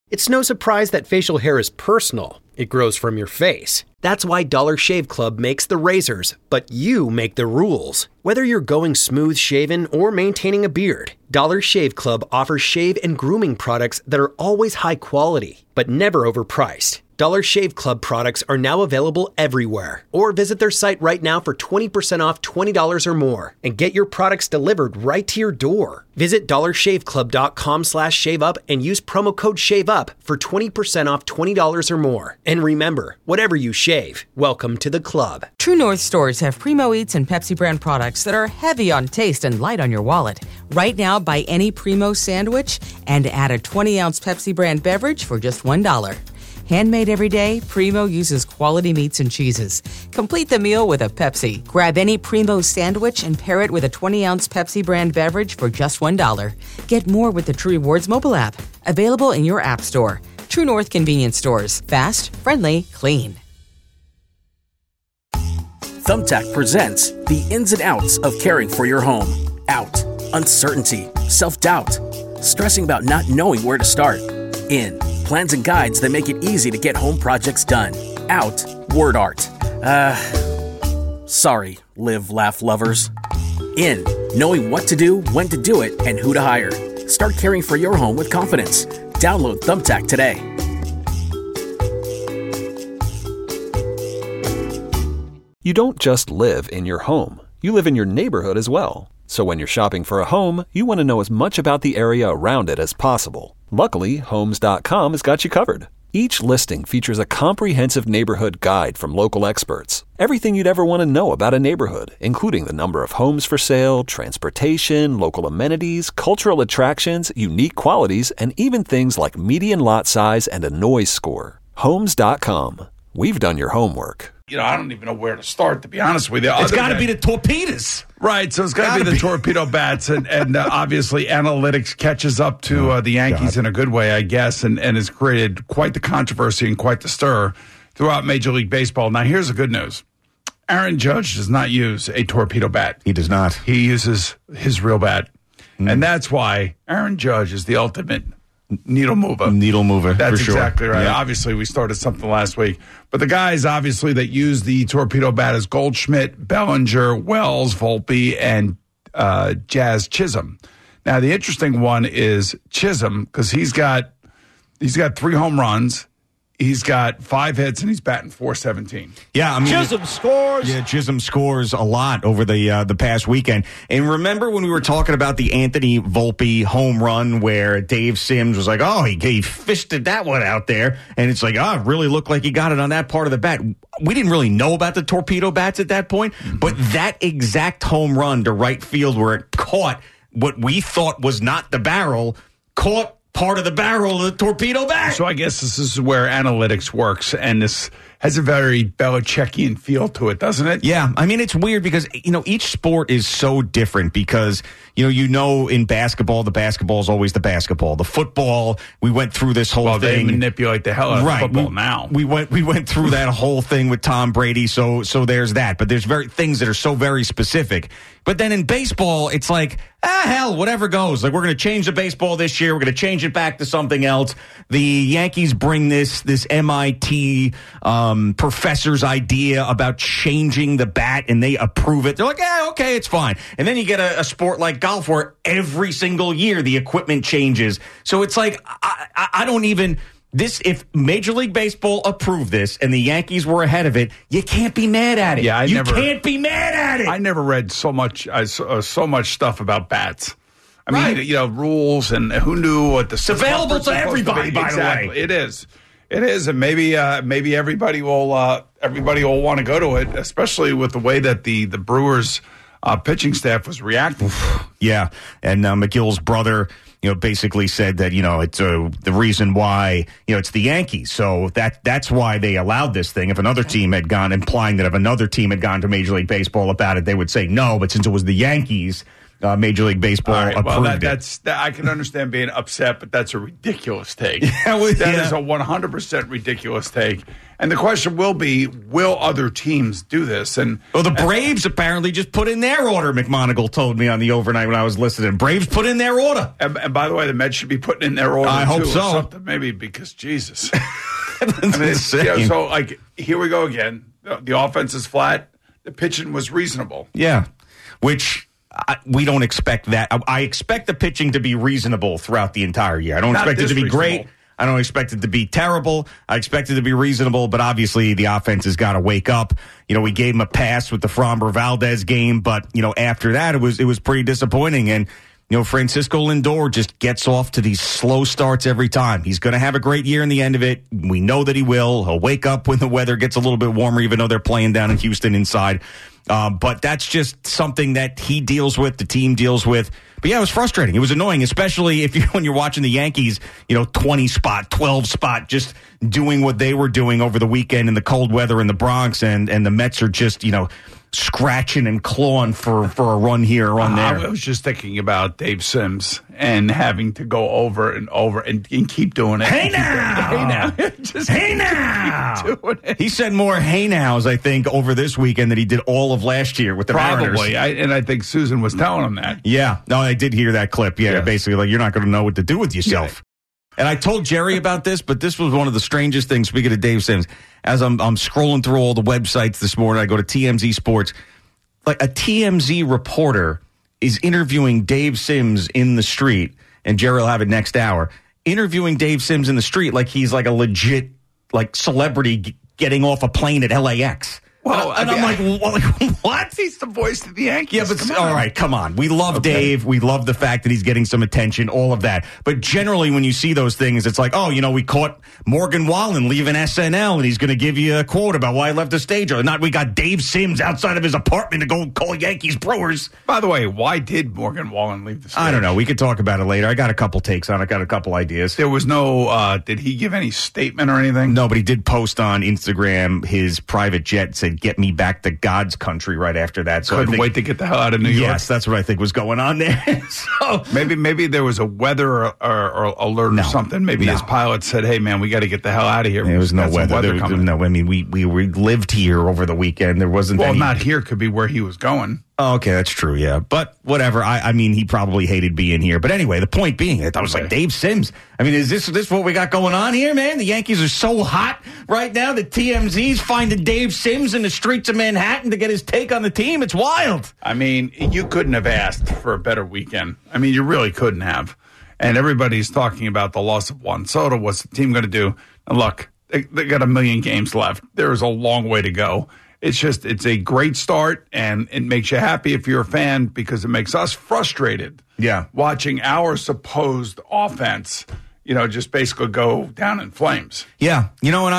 It's no surprise that facial hair is personal. It grows from your face. That's why Dollar Shave Club makes the razors, but you make the rules. Whether you're going smooth shaven or maintaining a beard, Dollar Shave Club offers shave and grooming products that are always high quality, but never overpriced. Dollar Shave Club products are now available everywhere. Or visit their site right now for 20% off $20 or more and get your products delivered right to your door. Visit dollarshaveclub.com/shaveup and use promo code SHAVEUP for 20% off $20 or more. And remember, whatever you shave, welcome to the club. True North stores have Primo Eats and Pepsi brand products that are heavy on taste and light on your wallet. Right now, buy any Primo sandwich and add a 20-ounce Pepsi brand beverage for just $1. Handmade every day, Primo uses quality meats and cheeses. Complete the meal with a Pepsi. Grab any Primo sandwich and pair it with a 20-ounce Pepsi brand beverage for just $1. Get more with the True Rewards mobile app. Available in your app store. True North convenience stores. Fast, friendly, clean. Thumbtack presents the ins and outs of caring for your home. Out, uncertainty, self-doubt, stressing about not knowing where to start. In, plans and guides that make it easy to get home projects done. Out, word art. Sorry, live, laugh lovers. In, knowing what to do, when to do it, and who to hire. Start caring for your home with confidence. Download Thumbtack today. You don't just live in your home. You live in your neighborhood as well. So when you're shopping for a home, you want to know as much about the area around it as possible. Luckily, Homes.com has got you covered. Each listing features a comprehensive neighborhood guide from local experts. Everything you'd ever want to know about a neighborhood, including the number of homes for sale, transportation, local amenities, cultural attractions, unique qualities, and even things like median lot size and a noise score. Homes.com. We've done your homework. I don't even know where to start, to be honest with you. It's got to be the torpedoes. Right, so it's got to be the torpedo bats, and obviously analytics catches up to the Yankees in a good way, I guess, and has created quite the controversy and quite the stir throughout Major League Baseball. Now, here's the good news. Aaron Judge does not use a torpedo bat. He does not. He uses his real bat, and that's why Aaron Judge is the ultimate needle mover. Needle mover, That's for sure. exactly right. Yeah. Obviously, we started something last week. But the guys, obviously, that use the torpedo bat is Goldschmidt, Bellinger, Wells, Volpe, and Jazz Chisholm. Now, the interesting one is Chisholm, because he's got 3 home runs. He's got 5 hits, and he's batting .417. Yeah, I mean, Chisholm scores. Yeah, Chisholm scores a lot over the past weekend. And remember when we were talking about the Anthony Volpe home run where Dave Sims was like, oh, he fisted that one out there. And it's like, it really looked like he got it on that part of the bat. We didn't really know about the torpedo bats at that point, but that exact home run to right field where it caught what we thought was not the barrel, caught part of the barrel of the torpedo bat. So I guess this is where analytics works, and this has a very Belichickian feel to it, doesn't it? Yeah, I mean, it's weird because, each sport is so different because, in basketball, the basketball is always the basketball. The football, we went through this whole thing. They manipulate the hell out of football now. We went through that whole thing with Tom Brady, so there's that. But there's things that are so very specific. But then in baseball, it's like, hell, whatever goes. Like, we're going to change the baseball this year. We're going to change it back to something else. The Yankees bring this MIT professor's idea about changing the bat, and they approve it. They're like, okay, it's fine. And then you get a sport like golf where every single year the equipment changes. So it's like, I don't even... if Major League Baseball approved this and the Yankees were ahead of it, you can't be mad at it. Yeah, you can't be mad at it. I never read so much stuff about bats. I mean, rules and who knew what the... It's available to everybody, by the way. It is, and maybe everybody will want to go to it, especially with the way that the Brewers pitching staff was reacting. Yeah, and McGill's brother, basically said that, it's the reason why, it's the Yankees. So that's why they allowed this thing. If another team had gone, implying that if another team had gone to Major League Baseball about it, they would say no. But since it was the Yankees, Major League Baseball approved well, it. I can understand being upset, but that's a ridiculous take. That is a 100% ridiculous take. And the question will be, will other teams do this? And the Braves apparently just put in their order, McMonagle told me on the overnight when I was listening. Braves put in their order. And by the way, the Mets should be putting in their order, I hope so. Or something, maybe, because Jesus. Insane. So, like, here we go again. The offense is flat. The pitching was reasonable. Yeah, which we don't expect that. I expect the pitching to be reasonable throughout the entire year. I don't expect it to be great. I don't expect it to be terrible. I expect it to be reasonable, but obviously the offense has got to wake up. We gave him a pass with the Framber Valdez game, but after that it was pretty disappointing. And Francisco Lindor just gets off to these slow starts every time. He's going to have a great year in the end of it. We know that he will. He'll wake up when the weather gets a little bit warmer, even though they're playing down in Houston inside. But that's just something that he deals with, the team deals with. But yeah, it was frustrating. It was annoying, especially when you're watching the Yankees, 20 spot, 12 spot, just doing what they were doing over the weekend in the cold weather in the Bronx, and the Mets are just, scratching and clawing for a run here, a run there. I was just thinking about Dave Sims and having to go over and over and keep doing it. Hey now! Hey now! He said more hey nows, I think, over this weekend than he did all of last year with the Mariners. Probably. I think Susan was telling him that. Yeah. No, I did hear that clip. Yeah, basically, like, you're not going to know what to do with yourself. Yeah. And I told Jerry about this, but this was one of the strangest things, speaking of Dave Sims. As I'm scrolling through all the websites this morning, I go to TMZ Sports. Like, a TMZ reporter is interviewing Dave Sims in the street, and Jerry will have it next hour, interviewing Dave Sims in the street like he's like a legit celebrity getting off a plane at LAX. Well, I'm like, what? He's the voice of the Yankees. Yeah, but all right, come on. We love Dave. We love the fact that he's getting some attention, all of that. But generally, when you see those things, it's like, we caught Morgan Wallen leaving SNL, and he's going to give you a quote about why he left the stage. Or not, we got Dave Sims outside of his apartment to go call Yankees Brewers. By the way, why did Morgan Wallen leave the stage? I don't know. We could talk about it later. I got a couple takes on it. I got a couple ideas. There was no, did he give any statement or anything? No, but he did post on Instagram his private jet, said, "Get me back to God's country," right after that. So couldn't wait to get the hell out of New York. Yes, that's what I think was going on there. So maybe there was a weather or alert or something. Maybe his pilot said, "Hey man, we got to get the hell out of here." There was no weather coming. No, I mean we lived here over the weekend. There wasn't. Well, not here. Could be where he was going. Oh, okay, that's true, yeah. But whatever. I mean, he probably hated being here. But anyway, the point being, I was like, Dave Sims. I mean, is this what we got going on here, man? The Yankees are so hot right now that TMZ's finding Dave Sims in the streets of Manhattan to get his take on the team. It's wild. I mean, you couldn't have asked for a better weekend. I mean, you really couldn't have. And everybody's talking about the loss of Juan Soto. What's the team going to do? And look, they got 1 million games left. There is a long way to go. It's a great start, and it makes you happy if you're a fan because it makes us frustrated. Yeah. Watching our supposed offense, just basically go down in flames. Yeah.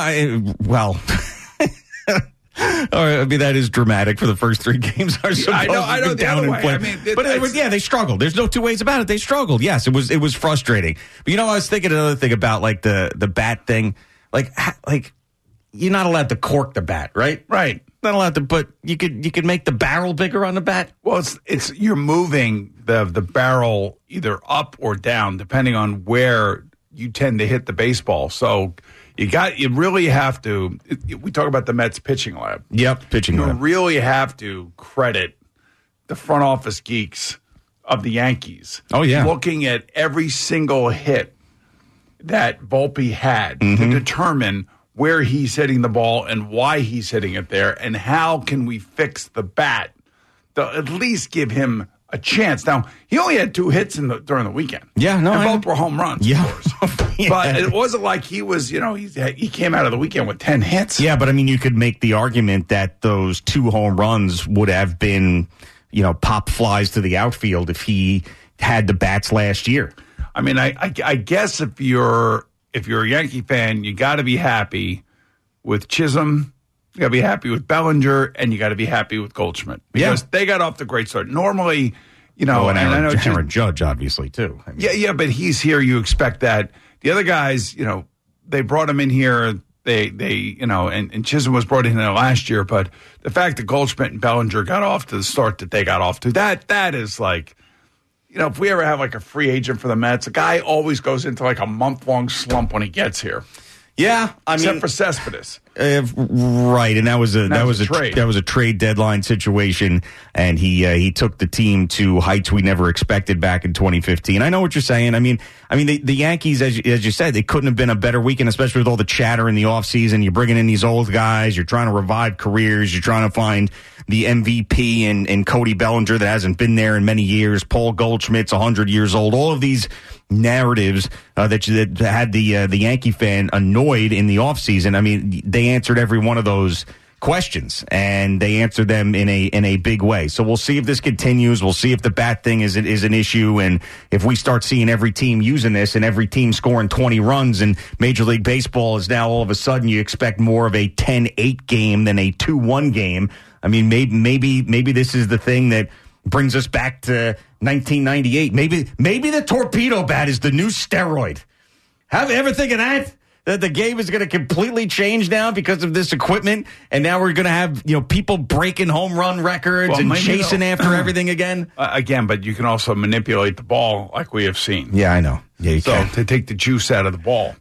I mean, that is dramatic for the first 3 games. Are supposed I know to go down in flames. I mean, they struggled. There's no two ways about it. They struggled. Yes, it was frustrating. But I was thinking another thing about like the bat thing. Like you're not allowed to cork the bat, right? Right. Not allowed to, but you could make the barrel bigger on the bat. Well, it's you're moving the barrel either up or down depending on where you tend to hit the baseball. So you really have to. We talk about the Mets pitching lab. Yep, pitching lab. You really have to credit the front office geeks of the Yankees. Oh yeah, looking at every single hit that Volpe had to determine where he's hitting the ball and why he's hitting it there, and how can we fix the bat to at least give him a chance. Now, he only had 2 hits during the weekend. Yeah, no, and both were home runs, of course. Yeah. But it wasn't like he was, he came out of the weekend with 10 hits. Yeah, but I mean, you could make the argument that those 2 home runs would have been, pop flies to the outfield if he had the bats last year. I mean, I guess if you're a Yankee fan, you got to be happy with Chisholm, you got to be happy with Bellinger, and you got to be happy with Goldschmidt because they got off the great start. Normally, and Aaron Judge, obviously, too. I mean, but he's here. You expect that. The other guys, they brought him in here. And Chisholm was brought in there last year. But the fact that Goldschmidt and Bellinger got off to the start that they got off to, that is like if we ever have like a free agent for the Mets, a guy always goes into like a month-long slump when he gets here. Yeah, except for Cespedes. Right, and that was a trade deadline situation, and he took the team to heights we never expected back in 2015. I know what you're saying. I mean, the Yankees, as you said, they couldn't have been a better weekend, especially with all the chatter in the offseason. You're bringing in these old guys. You're trying to revive careers. You're trying to find the MVP in Cody Bellinger that hasn't been there in many years. Paul Goldschmidt's 100 years old. All of these narratives that had the Yankee fan annoyed in the offseason. I mean, they answered every one of those questions, and they answered them in a big way. So we'll see if this continues. We'll see if the bat thing is an issue, and if we start seeing every team using this and every team scoring 20 runs, and Major League Baseball is now all of a sudden you expect more of a 10-8 game than a 2-1 game. I mean, maybe this is the thing that brings us back to 1998. Maybe the torpedo bat is the new steroid. Have you ever think of that? That the game is going to completely change now because of this equipment, and now we're going to have people breaking home run records and chasing after everything again. But you can also manipulate the ball like we have seen. Yeah, I know. Yeah, you can. To take the juice out of the ball.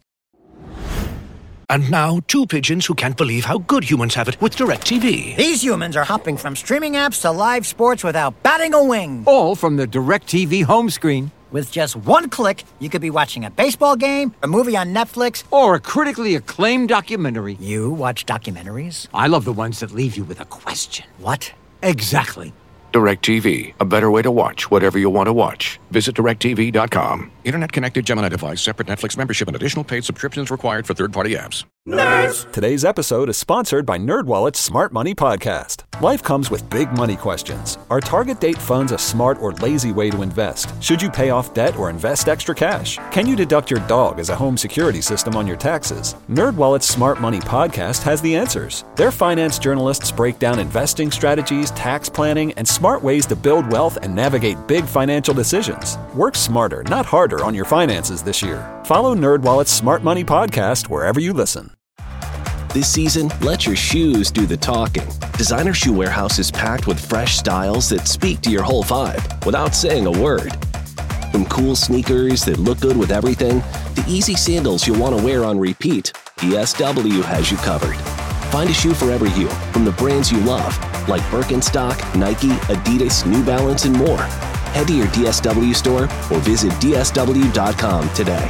And now, two pigeons who can't believe how good humans have it with DirecTV. These humans are hopping from streaming apps to live sports without batting a wing. All from the DirecTV home screen. With just one click, you could be watching a baseball game, a movie on Netflix, or a critically acclaimed documentary. You watch documentaries? I love the ones that leave you with a question. What? Exactly. DirecTV, a better way to watch whatever you want to watch. Visit DirecTV.com. Internet connected Gemini device, separate Netflix membership, and additional paid subscriptions required for third-party apps. Nerds! Today's episode is sponsored by NerdWallet's Smart Money Podcast. Life comes with big money questions. Are target date funds a smart or lazy way to invest? Should you pay off debt or invest extra cash? Can you deduct your dog as a home security system on your taxes? NerdWallet's Smart Money Podcast has the answers. Their finance journalists break down investing strategies, tax planning, and smart ways to build wealth and navigate big financial decisions. Work smarter, not harder on your finances this year. Follow NerdWallet's Smart Money Podcast wherever you listen. This season, let your shoes do the talking. Designer Shoe Warehouse is packed with fresh styles that speak to your whole vibe without saying a word. From cool sneakers that look good with everything, to easy sandals you'll want to wear on repeat, DSW has you covered. Find a shoe for every you from the brands you love, like Birkenstock, Nike, Adidas, New Balance, and more. Head to your DSW store or visit DSW.com today.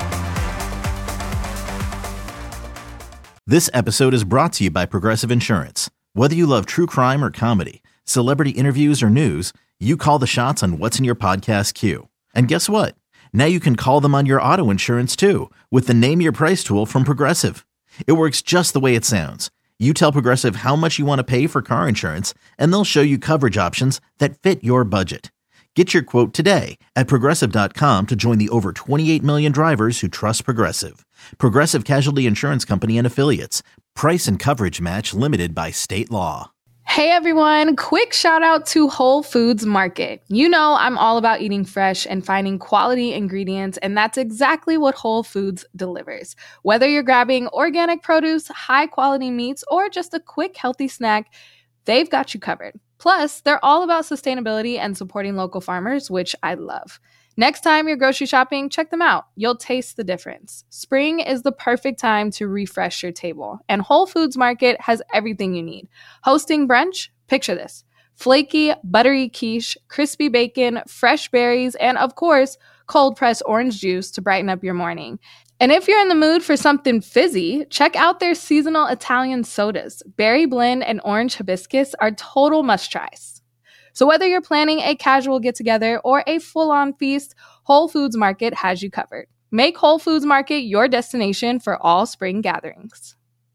This episode is brought to you by Progressive Insurance. Whether you love true crime or comedy, celebrity interviews or news, you call the shots on what's in your podcast queue. And guess what? Now you can call them on your auto insurance too with the Name Your Price tool from Progressive. It works just the way it sounds. You tell Progressive how much you want to pay for car insurance, and they'll show you coverage options that fit your budget. Get your quote today at Progressive.com to join the over 28 million drivers who trust Progressive. Progressive Casualty Insurance Company and Affiliates. Price and coverage match limited by state law. Hey everyone, quick shout out to Whole Foods Market. You know I'm all about eating fresh and finding quality ingredients, and that's exactly what Whole Foods delivers. Whether you're grabbing organic produce, high quality meats, or just a quick healthy snack, they've got you covered. Plus, they're all about sustainability and supporting local farmers, which I love. Next time you're grocery shopping, check them out. You'll taste the difference. Spring is the perfect time to refresh your table, and Whole Foods Market has everything you need. Hosting brunch? Picture this. Flaky, buttery quiche, crispy bacon, fresh berries, and of course, cold-pressed orange juice to brighten up your morning. And if you're in the mood for something fizzy, check out their seasonal Italian sodas. Berry blend and orange hibiscus are total must-tries. So whether you're planning a casual get-together or a full-on feast, Whole Foods Market has you covered. Make Whole Foods Market your destination for all spring gatherings.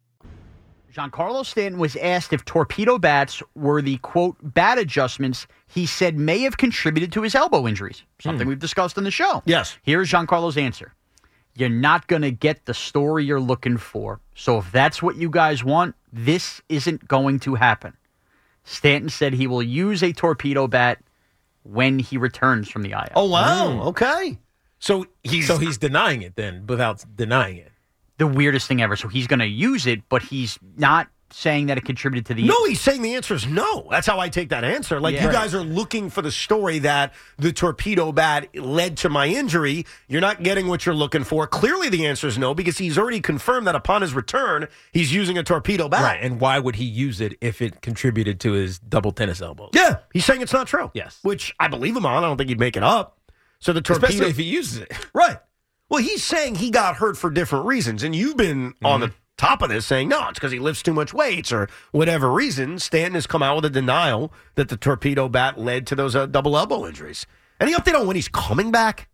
Giancarlo Stanton was asked if torpedo bats were the, quote, bat adjustments he said may have contributed to his elbow injuries, something we've discussed on the show. Yes. Here's Giancarlo's answer. You're not going to get the story you're looking for. So if that's what you guys want, this isn't going to happen. Stanton said he will use a torpedo bat when he returns from the IL. Oh, wow. Okay. So he's denying it then without denying it. The weirdest thing ever. So he's going to use it, but he's not saying that it contributed to the... No, he's saying the answer is no. That's how I take that answer. Like, you guys are looking for the story that the torpedo bat led to my injury. You're not getting what you're looking for. Clearly the answer is no, because he's already confirmed that upon his return, he's using a torpedo bat. Right, and why would he use it if it contributed to his double tennis elbows? Yeah, he's saying it's not true. Yes. Which I believe him on. I don't think he'd make it up. So the torpedo... Especially if he uses it. Right. Well, he's saying he got hurt for different reasons, and you've been on the top of this saying, no, it's because he lifts too much weights or whatever reason. Stanton has come out with a denial that the torpedo bat led to those double elbow injuries. Any update on when he's coming back?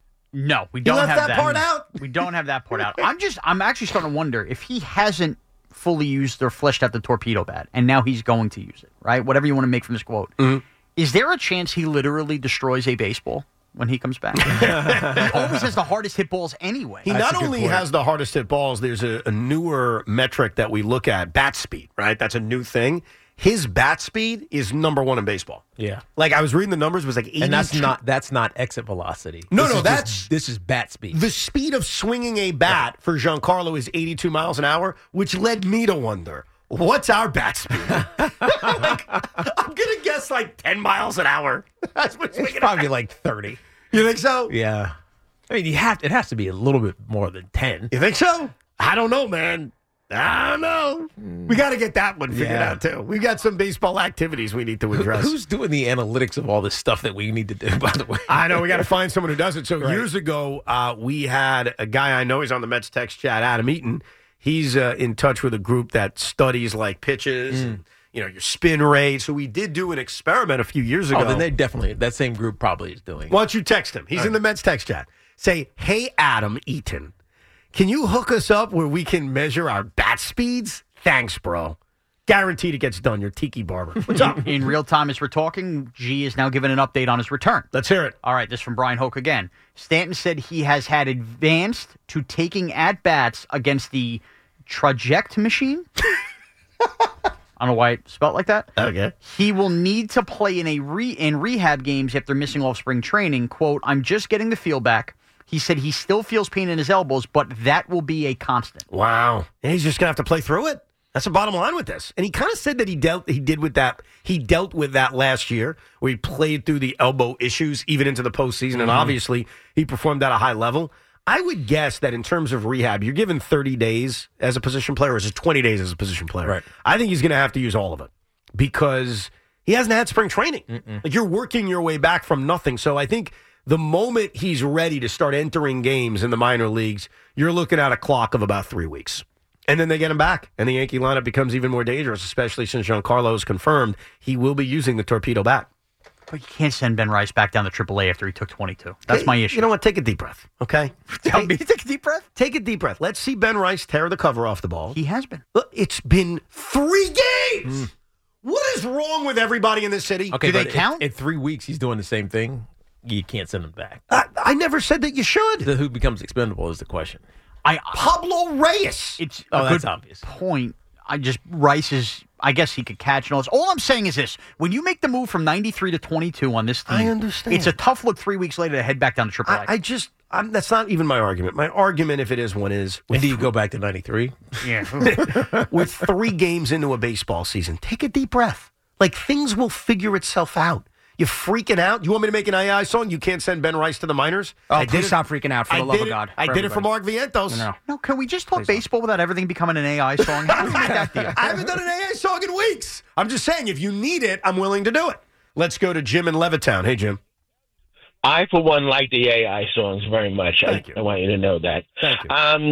No, we don't have that part out? We don't have that part out. I'm actually starting to wonder if he hasn't fully used or fleshed out the torpedo bat, and now he's going to use it, right? Whatever you want to make from this quote. Is there a chance he literally destroys a baseball when he comes back? He always has the hardest hit balls anyway. He not only has the hardest hit balls, there's a newer metric that we look at, bat speed, right? That's a new thing. His bat speed is number one in baseball. Yeah. Like, I was reading the numbers, it was like 80. And that's not exit velocity. This is bat speed. The speed of swinging a bat for Giancarlo is 82 miles an hour, which led me to wonder, what's our bat speed? Like, I'm going to guess like 10 miles an hour. That's what's It's probably like 30. You think so? Yeah. I mean, it has to be a little bit more than 10. You think so? I don't know, man. I don't know. We got to get that one figured out, too. We got some baseball activities we need to address. Who's doing the analytics of all this stuff that we need to do, by the way? I know. We got to find someone who does it. So years ago, we had a guy I know. He's on the Mets text chat, Adam Eaton. He's in touch with a group that studies like pitches and, your spin rate. So we did do an experiment a few years ago. Oh, then they definitely, that same group probably is doing it. Why don't you text him? He's in the Mets text chat. Say, hey, Adam Eaton, can you hook us up where we can measure our bat speeds? Thanks, bro. Guaranteed it gets done. You're Tiki Barber. What's up? In real time as we're talking, G is now giving an update on his return. Let's hear it. All right, this from Brian Hoke again. Stanton said he has had advanced to taking at-bats against the Traject machine. I don't know why it's spelled like that. Okay. He will need to play in rehab games after missing all spring training. Quote, I'm just getting the feel back. He said he still feels pain in his elbows, but that will be a constant. Wow. And he's just going to have to play through it. That's the bottom line with this. And he kind of said that he dealt with that last year, where he played through the elbow issues even into the postseason, and obviously he performed at a high level. I would guess that in terms of rehab, you're given 30 days as a position player, or is it 20 days as a position player? Right. I think he's going to have to use all of it because he hasn't had spring training. Like, you're working your way back from nothing. So I think the moment he's ready to start entering games in the minor leagues, you're looking at a clock of about 3 weeks. And then they get him back, and the Yankee lineup becomes even more dangerous, especially since Giancarlo has confirmed he will be using the torpedo bat. But you can't send Ben Rice back down to AAA after he took 22. That's my issue. You know what? Take a deep breath, okay? Tell me to take a deep breath? Take a deep breath. Let's see Ben Rice tear the cover off the ball. He has been. Look, it's been 3 games. What is wrong with everybody in this city? Okay, do they count? In 3 weeks, he's doing the same thing. You can't send him back. I never said that you should. Who becomes expendable is the question. Pablo Reyes. It's that's obvious. Point. Rice is, I guess he could catch and all this. All I'm saying is this. When you make the move from 93 to 22 on this team, I understand. It's a tough look 3 weeks later to head back down to AAA. That's not even my argument. My argument, if it is one, is... And do you go back to 93? Yeah. With 3 games into a baseball season, take a deep breath. Like, things will figure itself out. You're freaking out? You want me to make an AI song? You can't send Ben Rice to the minors? Oh, please stop freaking out, for the love of God. I did it for Mark Vientos. No, can we just talk baseball without everything becoming an AI song? How do we make that deal? I haven't done an AI song in weeks. I'm just saying, if you need it, I'm willing to do it. Let's go to Jim in Levittown. Hey, Jim. I, for one, like the AI songs very much. Thank you. I want you to know that. Thank you.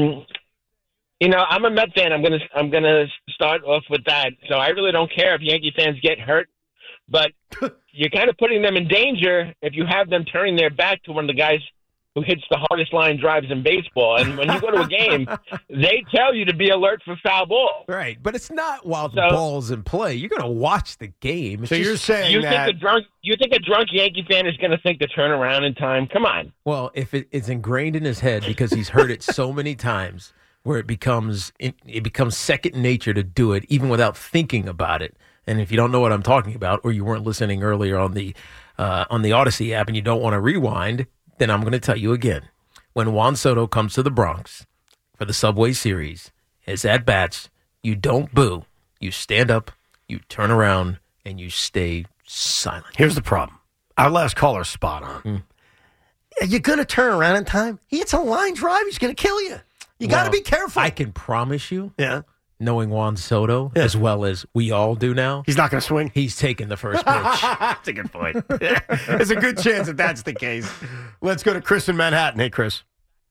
I'm a Met fan. I'm gonna start off with that. So I really don't care if Yankee fans get hurt, but you're kind of putting them in danger if you have them turning their back to one of the guys who hits the hardest line drives in baseball. And when you go to a game, they tell you to be alert for foul ball. Right, but it's not while the ball's in play. You're going to watch the game. So you're saying you think a drunk Yankee fan is going to think to turn around in time? Come on. Well, if it's ingrained in his head because he's heard it so many times, where it becomes second nature to do it, even without thinking about it. And if you don't know what I'm talking about, or you weren't listening earlier on the Odyssey app, and you don't want to rewind, then I'm going to tell you again. When Juan Soto comes to the Bronx for the Subway Series, his at bats, you don't boo, you stand up, you turn around, and you stay silent. Here's the problem. Our last caller's spot on. Are you going to turn around in time? He hits a line drive. He's going to kill you. You got to be careful. I can promise you, knowing Juan Soto as well as we all do now, he's not going to swing. He's taking the first pitch. That's a good point. There's a good chance that that's the case. Let's go to Chris in Manhattan. Hey, Chris.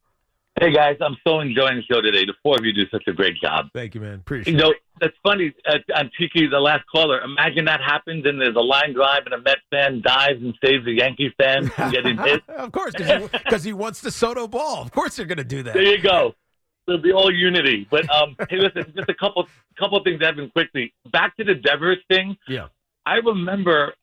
Hey, guys. I'm so enjoying the show today. The four of you do such a great job. Thank you, man. Appreciate it. You know, that's funny. On Tiki, the last caller, imagine that happens and there's a line drive and a Mets fan dives and saves a Yankees fan from getting hit. Of course, because he wants the Soto ball. Of course they're going to do that. There you go. It'll be all unity. But hey, listen, just a couple things, Evan, quickly. Back to the Devers thing. Yeah. I remember,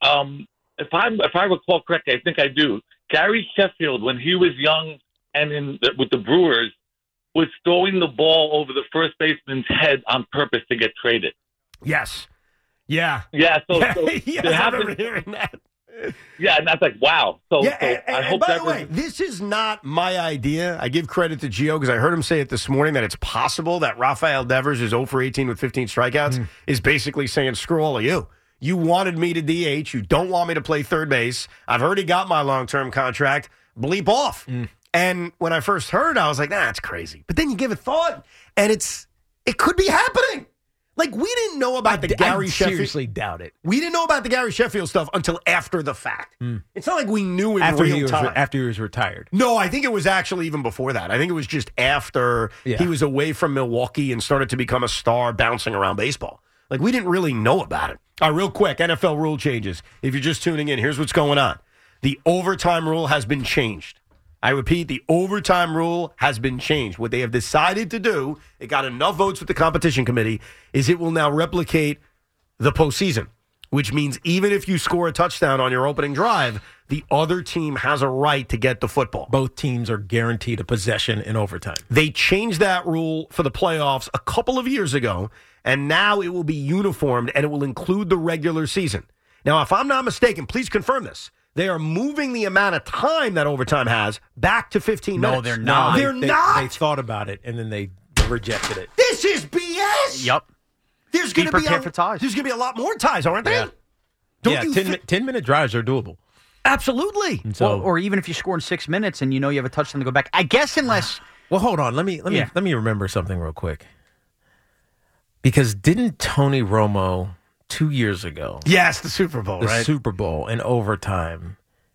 if I recall correctly, I think I do, Gary Sheffield, when he was young and with the Brewers, was throwing the ball over the first baseman's head on purpose to get traded. Yes. Yeah. Yeah. So yes, there I remember hearing that. Yeah, and that's like, wow. So, I hope by that the way, this is not my idea. I give credit to Gio because I heard him say it this morning that it's possible that Rafael Devers is 0 for 18 with 15 strikeouts is basically saying, screw all of you. You wanted me to DH. You don't want me to play third base. I've already got my long-term contract. Bleep off. And when I first heard, I was like, nah, it's crazy. But then you give it thought, and it could be happening. Like, we didn't know about the Gary Sheffield. I seriously doubt it. We didn't know about the Gary Sheffield stuff until after the fact. It's not like we knew in real time. After he was retired. No, I think it was actually even before that. I think it was just after he was away from Milwaukee and started to become a star bouncing around baseball. Like, we didn't really know about it. All right, real quick, NFL rule changes. If you're just tuning in, here's what's going on. The overtime rule has been changed. I repeat, the overtime rule has been changed. What they have decided to do, it got enough votes with the competition committee, is it will now replicate the postseason, which means even if you score a touchdown on your opening drive, the other team has a right to get the football. Both teams are guaranteed a possession in overtime. They changed that rule for the playoffs a couple of years ago, and now it will be uniformed, and it will include the regular season. Now, if I'm not mistaken, please confirm this. They are moving the amount of time that overtime has back to 15 minutes. No, they're not. They're not. They thought about it, and then they rejected it. This is BS. Yep. There's going to be prepared for ties. There's going to be a lot more ties, aren't there? Yeah. 10-minute drives are doable. Absolutely. And so, or even if you score in 6 minutes and you know you have a touchdown to go back. I guess unless. Well, hold on. Let me remember something real quick. Because didn't Tony Romo 2 years ago? Yes, the Super Bowl, right? The Super Bowl in overtime.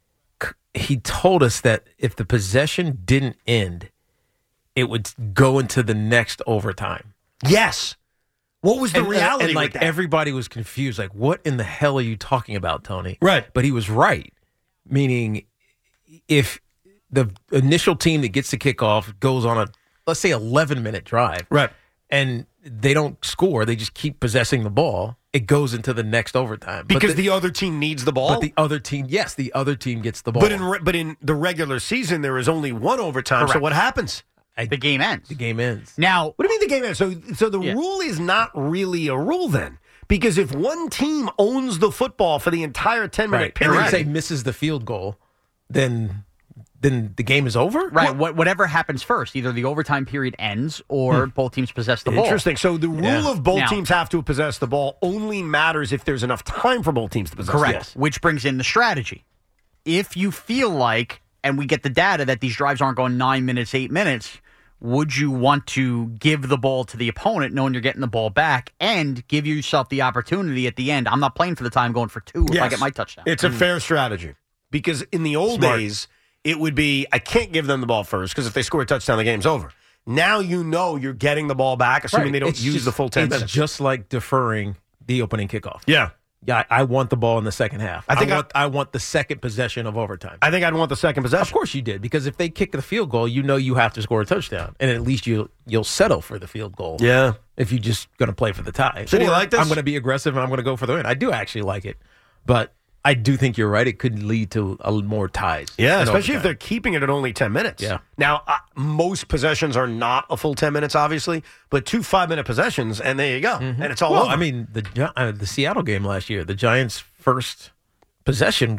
He told us that if the possession didn't end, it would go into the next overtime. Yes. What was the reality? And with that? everybody was confused. Like, what in the hell are you talking about, Tony? Right. But he was right. Meaning, if the initial team that gets the kickoff goes on a, let's say, 11-minute drive. Right. And they don't score, they just keep possessing the ball, it goes into the next overtime. Because the other team needs the ball? But the other team gets the ball. But in the regular season, there is only one overtime. Correct. So what happens? The game ends. The game ends. Now, what do you mean the game ends? So the rule is not really a rule then? Because if one team owns the football for the entire 10-minute period. And say misses the field goal, then the game is over? Right. Whatever happens first, either the overtime period ends or both teams possess the ball. Interesting. So the rule of both teams have to possess the ball only matters if there's enough time for both teams to possess the ball. Correct. Which brings in the strategy. If you feel like, and we get the data that these drives aren't going 9 minutes, 8 minutes, would you want to give the ball to the opponent knowing you're getting the ball back and give yourself the opportunity at the end? I'm not playing for the time, going for 2 if I get my touchdown. It's a fair strategy. Because in the old days, it would be, I can't give them the ball first because if they score a touchdown, the game's over. Now you know you're getting the ball back, assuming they don't use the full 10 minutes. It's just like deferring the opening kickoff. Yeah. Yeah, I want the ball in the second half. I want the second possession of overtime. I think I'd want the second possession. Of course you did, because if they kick the field goal, you know you have to score a touchdown, and at least you'll settle for the field goal. Yeah. If you're just going to play for the tie. So do you like this? I'm going to be aggressive, and I'm going to go for the win. I do actually like it, but I do think you're right. It could lead to more ties. Yeah, especially if they're keeping it at only 10 minutes. Yeah. Now, most possessions are not a full 10 minutes, obviously, but 2 5-minute possessions, and there you go. And it's all over. I mean, the Seattle game last year, the Giants' first possession was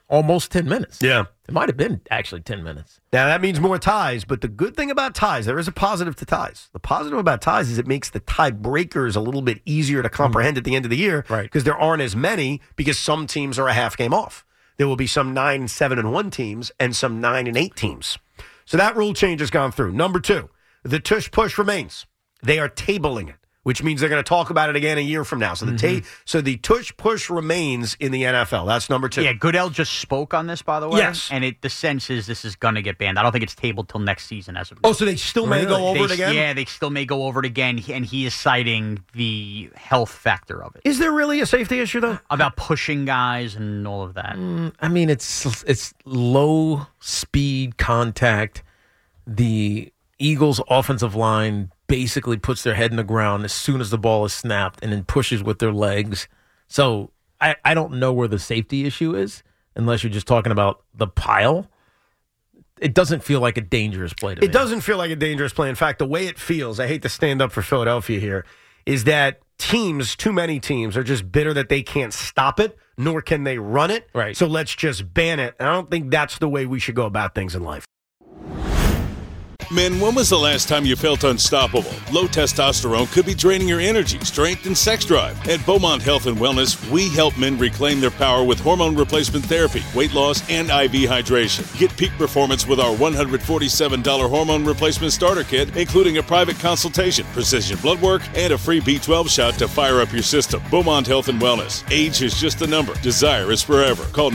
almost 10 minutes. Yeah. It might have been actually 10 minutes. Now, that means more ties, but the good thing about ties, there is a positive to ties. The positive about ties is it makes the tiebreakers a little bit easier to comprehend at the end of the year because there aren't as many because some teams are a half game off. There will be some 9-7-1 teams and some 9-8 teams. So that rule change has gone through. Number 2, the tush-push remains. They are tabling it, which means they're going to talk about it again a year from now. So the tush-push remains in the NFL. That's number 2. Yeah, Goodell just spoke on this, by the way. Yes. And the sense is this is going to get banned. I don't think it's tabled till next season as of now. Oh, so they still may go over it again? Yeah, they still may go over it again, and he is citing the health factor of it. Is there really a safety issue, though? About pushing guys and all of that. I mean, it's low-speed contact. The Eagles' offensive line basically puts their head in the ground as soon as the ball is snapped and then pushes with their legs. So I don't know where the safety issue is unless you're just talking about the pile. It doesn't feel like a dangerous play to me. It doesn't feel like a dangerous play. In fact, the way it feels, I hate to stand up for Philadelphia here, is that too many teams are just bitter that they can't stop it, nor can they run it. Right. So let's just ban it. And I don't think that's the way we should go about things in life. Men, when was the last time you felt unstoppable? Low testosterone could be draining your energy, strength, and sex drive. At Beaumont Health and Wellness, we help men reclaim their power with hormone replacement therapy, weight loss, and IV hydration. Get peak performance with our $147 hormone replacement starter kit, including a private consultation, precision blood work, and a free B12 shot to fire up your system. Beaumont Health and Wellness. Age is just a number. Desire is forever. Call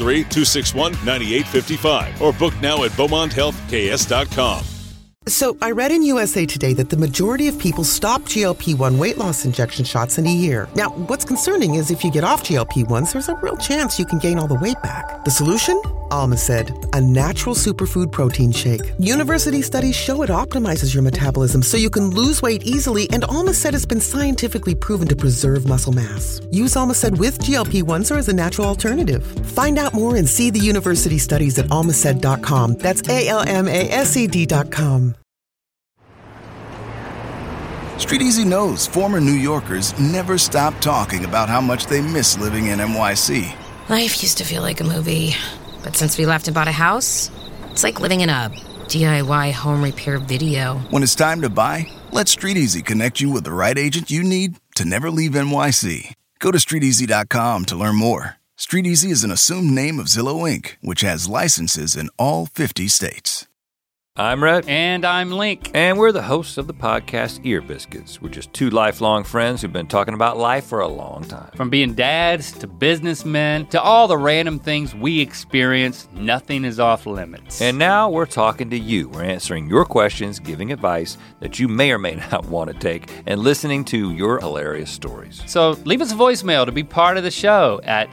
913-261-9855 or book now at Beaumont.healthks.com. So I read in USA Today that the majority of people stop GLP-1 weight loss injection shots in a year. Now, what's concerning is if you get off GLP-1s, there's a real chance you can gain all the weight back. The solution? Alma said, a natural superfood protein shake. University studies show it optimizes your metabolism so you can lose weight easily, and Alma said it's been scientifically proven to preserve muscle mass. Use Alma said with GLP-1s or as a natural alternative. Find out more and see the university studies at almaced.com. That's ALMASED.com. Street Easy knows former New Yorkers never stop talking about how much they miss living in NYC. Life used to feel like a movie, but since we left and bought a house, it's like living in a DIY home repair video. When it's time to buy, let Street Easy connect you with the right agent you need to never leave NYC. Go to StreetEasy.com to learn more. Street Easy is an assumed name of Zillow Inc., which has licenses in all 50 states. I'm Rhett. And I'm Link. And we're the hosts of the podcast Ear Biscuits. We're just two lifelong friends who've been talking about life for a long time. From being dads to businessmen to all the random things we experience, nothing is off limits. And now we're talking to you. We're answering your questions, giving advice that you may or may not want to take, and listening to your hilarious stories. So leave us a voicemail to be part of the show at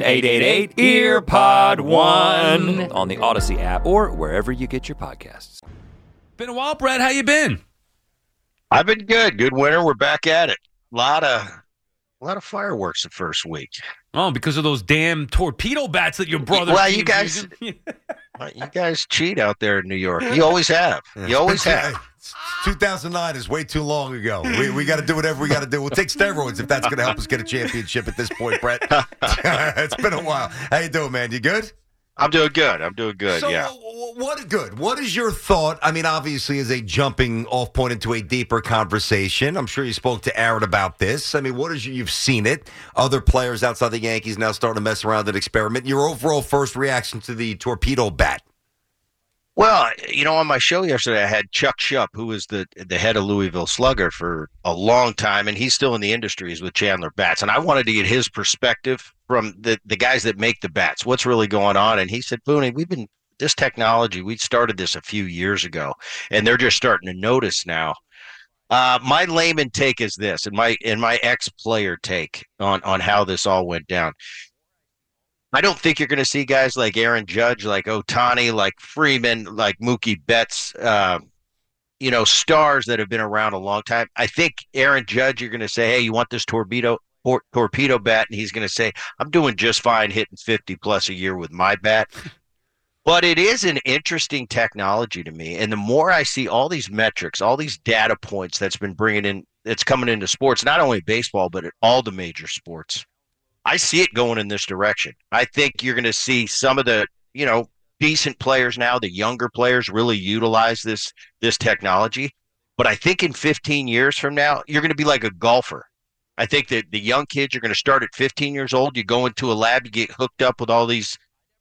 1-888-EARPOD-1 on the Odyssey app or wherever you get your podcasts. Been a while, Brett. How you been? I've been good. Good winter. We're back at it. A lot of fireworks the first week. Oh, because of those damn torpedo bats that your brother. Well, you guys cheat out there in New York. You always have. You always have. 2009 is way too long ago. We got to do whatever we got to do. We'll take steroids if that's going to help us get a championship at this point, Brett. It's been a while. How you doing, man? You good? I'm doing good. So, yeah. What is your thought? I mean, obviously, as a jumping off point into a deeper conversation, I'm sure you spoke to Aaron about this. I mean, you've seen it. Other players outside the Yankees now starting to mess around and experiment. Your overall first reaction to the torpedo bat? Well, on my show yesterday, I had Chuck Schupp, who was the head of Louisville Slugger for a long time, and he's still in the industries with Chandler Bats. And I wanted to get his perspective from the guys that make the bats. What's really going on? And he said, Booney, this technology, we started this a few years ago, and they're just starting to notice now. My layman take is this, and my ex-player take on how this all went down. I don't think you're going to see guys like Aaron Judge, like Ohtani, like Freeman, like Mookie Betts, stars that have been around a long time. I think Aaron Judge, you're going to say, hey, you want this torpedo bat? And he's going to say, I'm doing just fine hitting 50-plus a year with my bat. But it is an interesting technology to me. And the more I see all these metrics, all these data points that's coming into sports, not only baseball, but at all the major sports, I see it going in this direction. I think you're going to see some of the, decent players now, the younger players, really utilize this technology. But I think in 15 years from now, you're going to be like a golfer. I think that the young kids are going to start at 15 years old. You go into a lab, you get hooked up with all these,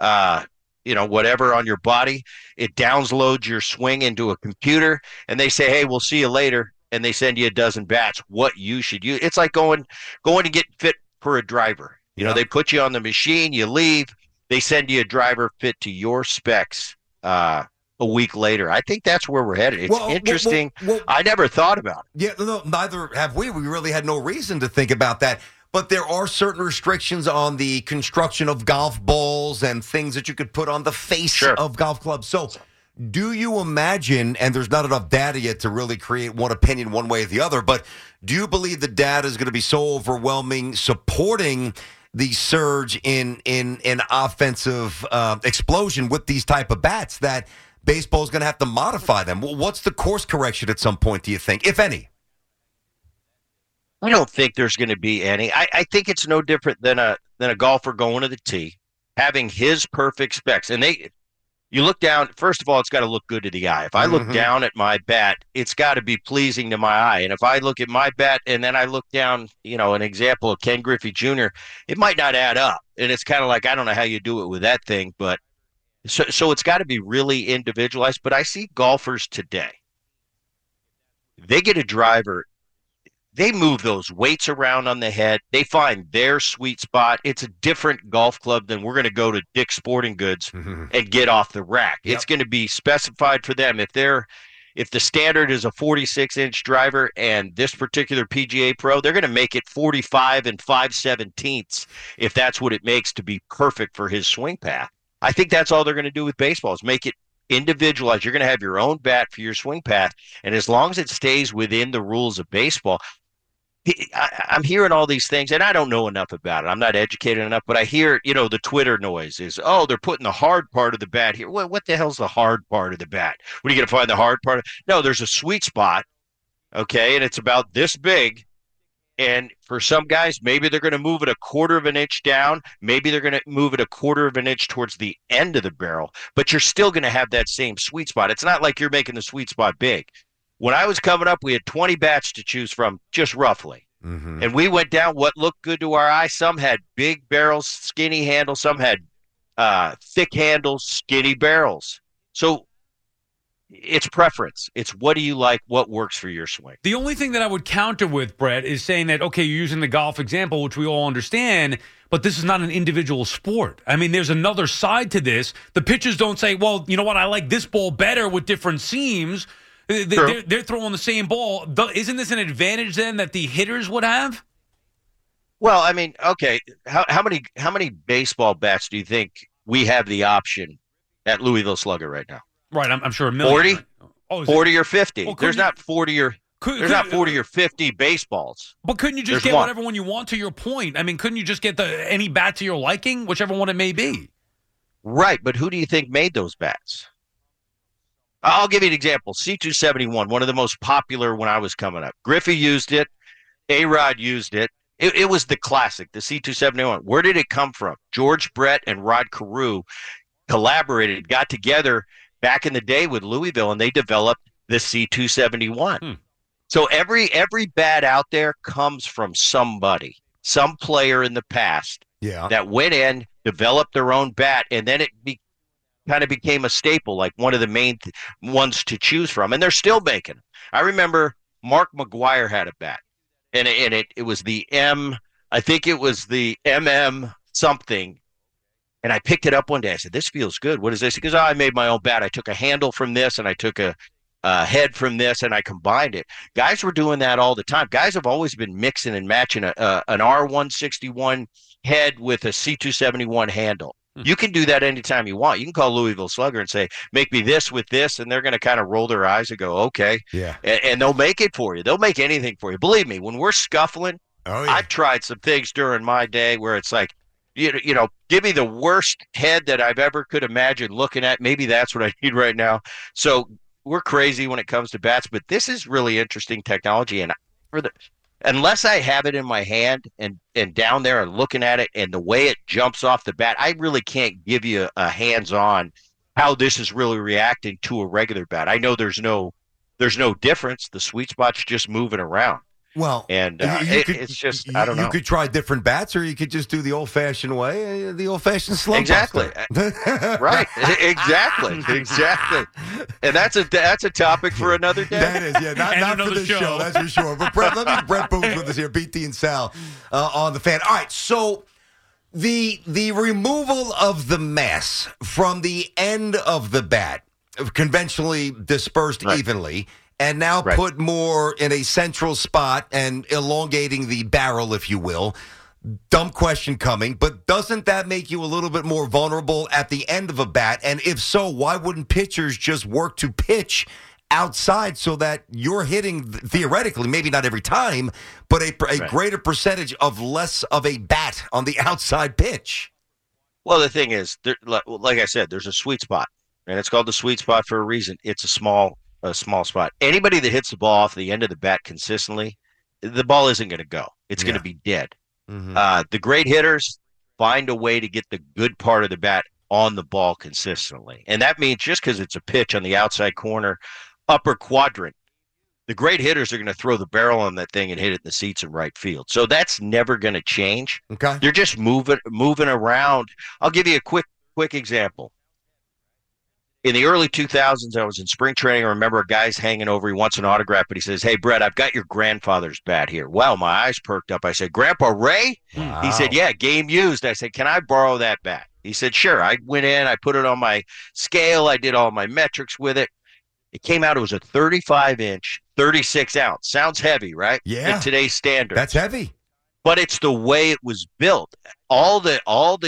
whatever on your body. It downloads your swing into a computer, and they say, hey, we'll see you later. And they send you a dozen bats, what you should use. It's like going to get fit for a driver. They put you on the machine, you leave, they send you a driver fit to your specs a week later. I think that's where we're headed. It's interesting. I never thought about it. Yeah, no, neither have we. We really had no reason to think about that. But there are certain restrictions on the construction of golf balls and things that you could put on the face of golf clubs. So do you imagine, and there's not enough data yet to really create one opinion one way or the other, but do you believe the data is going to be so overwhelming supporting the surge in offensive explosion with these type of bats that baseball is going to have to modify them? Well, what's the course correction at some point, do you think, if any? I don't think there's going to be any. I think it's no different than a golfer going to the tee, having his perfect specs. And you look down, first of all, it's got to look good to the eye. If I look down at my bat, it's got to be pleasing to my eye. And if I look at my bat and then I look down, an example of Ken Griffey Jr., it might not add up. And it's kind of like, I don't know how you do it with that thing, but so it's got to be really individualized. But I see golfers today, they get a driver, they move those weights around on the head. They find their sweet spot. It's a different golf club than we're going to go to Dick's Sporting Goods and get off the rack. Yep. It's going to be specified for them. If the standard is a 46-inch driver and this particular PGA Pro, they're going to make it 45 and 5/17 if that's what it makes to be perfect for his swing path. I think that's all they're going to do with baseball is make it individualized. You're going to have your own bat for your swing path, and as long as it stays within the rules of baseball, I'm hearing all these things, and I don't know enough about it. I'm not educated enough, but I hear, the Twitter noise is, they're putting the hard part of the bat here. What the hell's the hard part of the bat? What are you going to find the hard part? No, there's a sweet spot, okay, and it's about this big. And for some guys, maybe they're going to move it a quarter of an inch down. Maybe they're going to move it a quarter of an inch towards the end of the barrel. But you're still going to have that same sweet spot. It's not like you're making the sweet spot big. When I was coming up, we had 20 bats to choose from, just roughly. And we went down what looked good to our eye. Some had big barrels, skinny handles. Some had thick handles, skinny barrels. So it's preference. It's what do you like, what works for your swing. The only thing that I would counter with, Brett, is saying that, okay, you're using the golf example, which we all understand, but this is not an individual sport. I mean, there's another side to this. The pitchers don't say, well, you know what, I like this ball better with different seams. They're throwing the same ball. Isn't this an advantage then that the hitters would have? Well, I mean, okay, how many baseball bats do you think we have the option at Louisville Slugger right now? Right, I'm sure a million. 40? 40 or 50. Well, there's not 40 or 50 baseballs. But couldn't you just get whatever one you want, to your point? I mean, couldn't you just get any bat to your liking, whichever one it may be? Right, but who do you think made those bats? I'll give you an example. C271, one of the most popular when I was coming up. Griffey used it. A-Rod used it. It was the classic, the C271. Where did it come from? George Brett and Rod Carew collaborated, got together back in the day with Louisville, and they developed the C271. So every bat out there comes from somebody, some player in the past that went in, developed their own bat, and then it kind of became a staple, like one of the main ones to choose from, and they're still making them. I remember Mark McGuire had a bat, and it was the I think it was the MM something, and I picked it up one day. I said, this feels good. What is this? He goes, I made my own bat. I took a handle from this, and I took a head from this, and I combined it. Guys were doing that all the time. Guys have always been mixing and matching an R161 head with a C271 handle. You can do that anytime you want. You can call Louisville Slugger and say, make me this with this, and they're going to kind of roll their eyes and go, okay. Yeah. And they'll make it for you. They'll make anything for you. Believe me, when we're scuffling, I've tried some things during my day where it's like, you know, give me the worst head that I've ever could imagine looking at. Maybe that's what I need right now. So we're crazy when it comes to bats, but this is really interesting technology. And unless I have it in my hand and down there and looking at it and the way it jumps off the bat, I really can't give you a hands-on how this is really reacting to a regular bat. I know there's no difference. The sweet spot's just moving around. Well, and it's just, I don't know. You could try different bats, or you could just do the old-fashioned way, the old-fashioned slump. Exactly. Right. Exactly. And that's a topic for another day. That is, yeah. Not for this show, that's for sure. But Brett Boone's with us here, BT and Sal on the Fan. All right, so the removal of the mass from the end of the bat, conventionally dispersed evenly, and now put more in a central spot and elongating the barrel, if you will. Dumb question coming, but doesn't that make you a little bit more vulnerable at the end of a bat? And if so, why wouldn't pitchers just work to pitch outside so that you're hitting, theoretically, maybe not every time, but a greater percentage of less of a bat on the outside pitch? Well, the thing is, like I said, there's a sweet spot, and it's called the sweet spot for a reason. It's a small spot. Anybody that hits the ball off the end of the bat consistently, the ball isn't going to go. It's going to be dead. Mm-hmm. The great hitters find a way to get the good part of the bat on the ball consistently. And that means just because it's a pitch on the outside corner, upper quadrant, the great hitters are going to throw the barrel on that thing and hit it in the seats in right field. So that's never going to change. Okay. They're just moving around. I'll give you a quick example. In the early 2000s, I was in spring training. I remember a guy's hanging over. He wants an autograph, but he says, "Hey, Brett, I've got your grandfather's bat here." Wow, my eyes perked up. I said, "Grandpa Ray?" Wow. He said, "Yeah, game used." I said, "Can I borrow that bat?" He said, "Sure." I went in. I put it on my scale. I did all my metrics with it. It came out. It was a 35-inch, 36-ounce. Sounds heavy, right? Yeah. In today's standards. That's heavy. But it's the way it was built. All the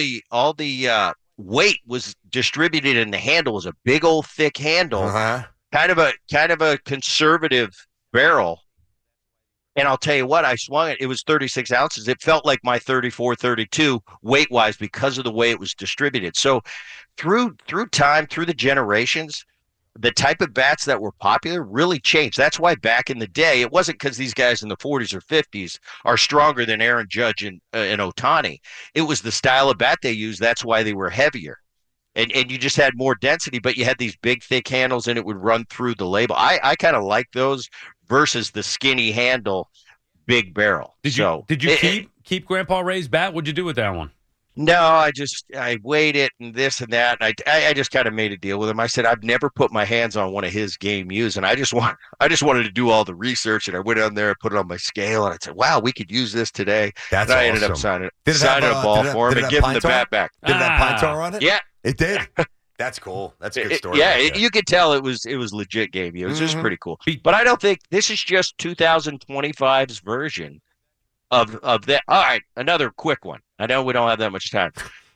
weight was distributed in the handle. Was a big old thick handle, kind of a conservative barrel. And I'll tell you what, I swung it. It was 36 ounces. It felt like my 34, 32 weight wise because of the way it was distributed. So through time, through the generations, the type of bats that were popular really changed. That's why back in the day, it wasn't because these guys in the 40s or 50s are stronger than Aaron Judge and Ohtani. It was the style of bat they used. That's why they were heavier. And you just had more density, but you had these big, thick handles, and it would run through the label. I kind of like those versus the skinny handle, big barrel. Did you keep Grandpa Ray's bat? What'd you do with that one? No, I weighed it and this and that. And I just kind of made a deal with him. I said I've never put my hands on one of his game used, and I just wanted to do all the research. And I went on there and put it on my scale, and I said, "Wow, we could use this today." That's and I awesome. ended up signing a ball for him and giving him the bat back. Did it have pine tar on it? Yeah, it did. That's cool. That's a good story. You could tell it was legit game used. It was pretty cool. But I don't think this is just 2025's version of that. All right, another quick one. I know we don't have that much time.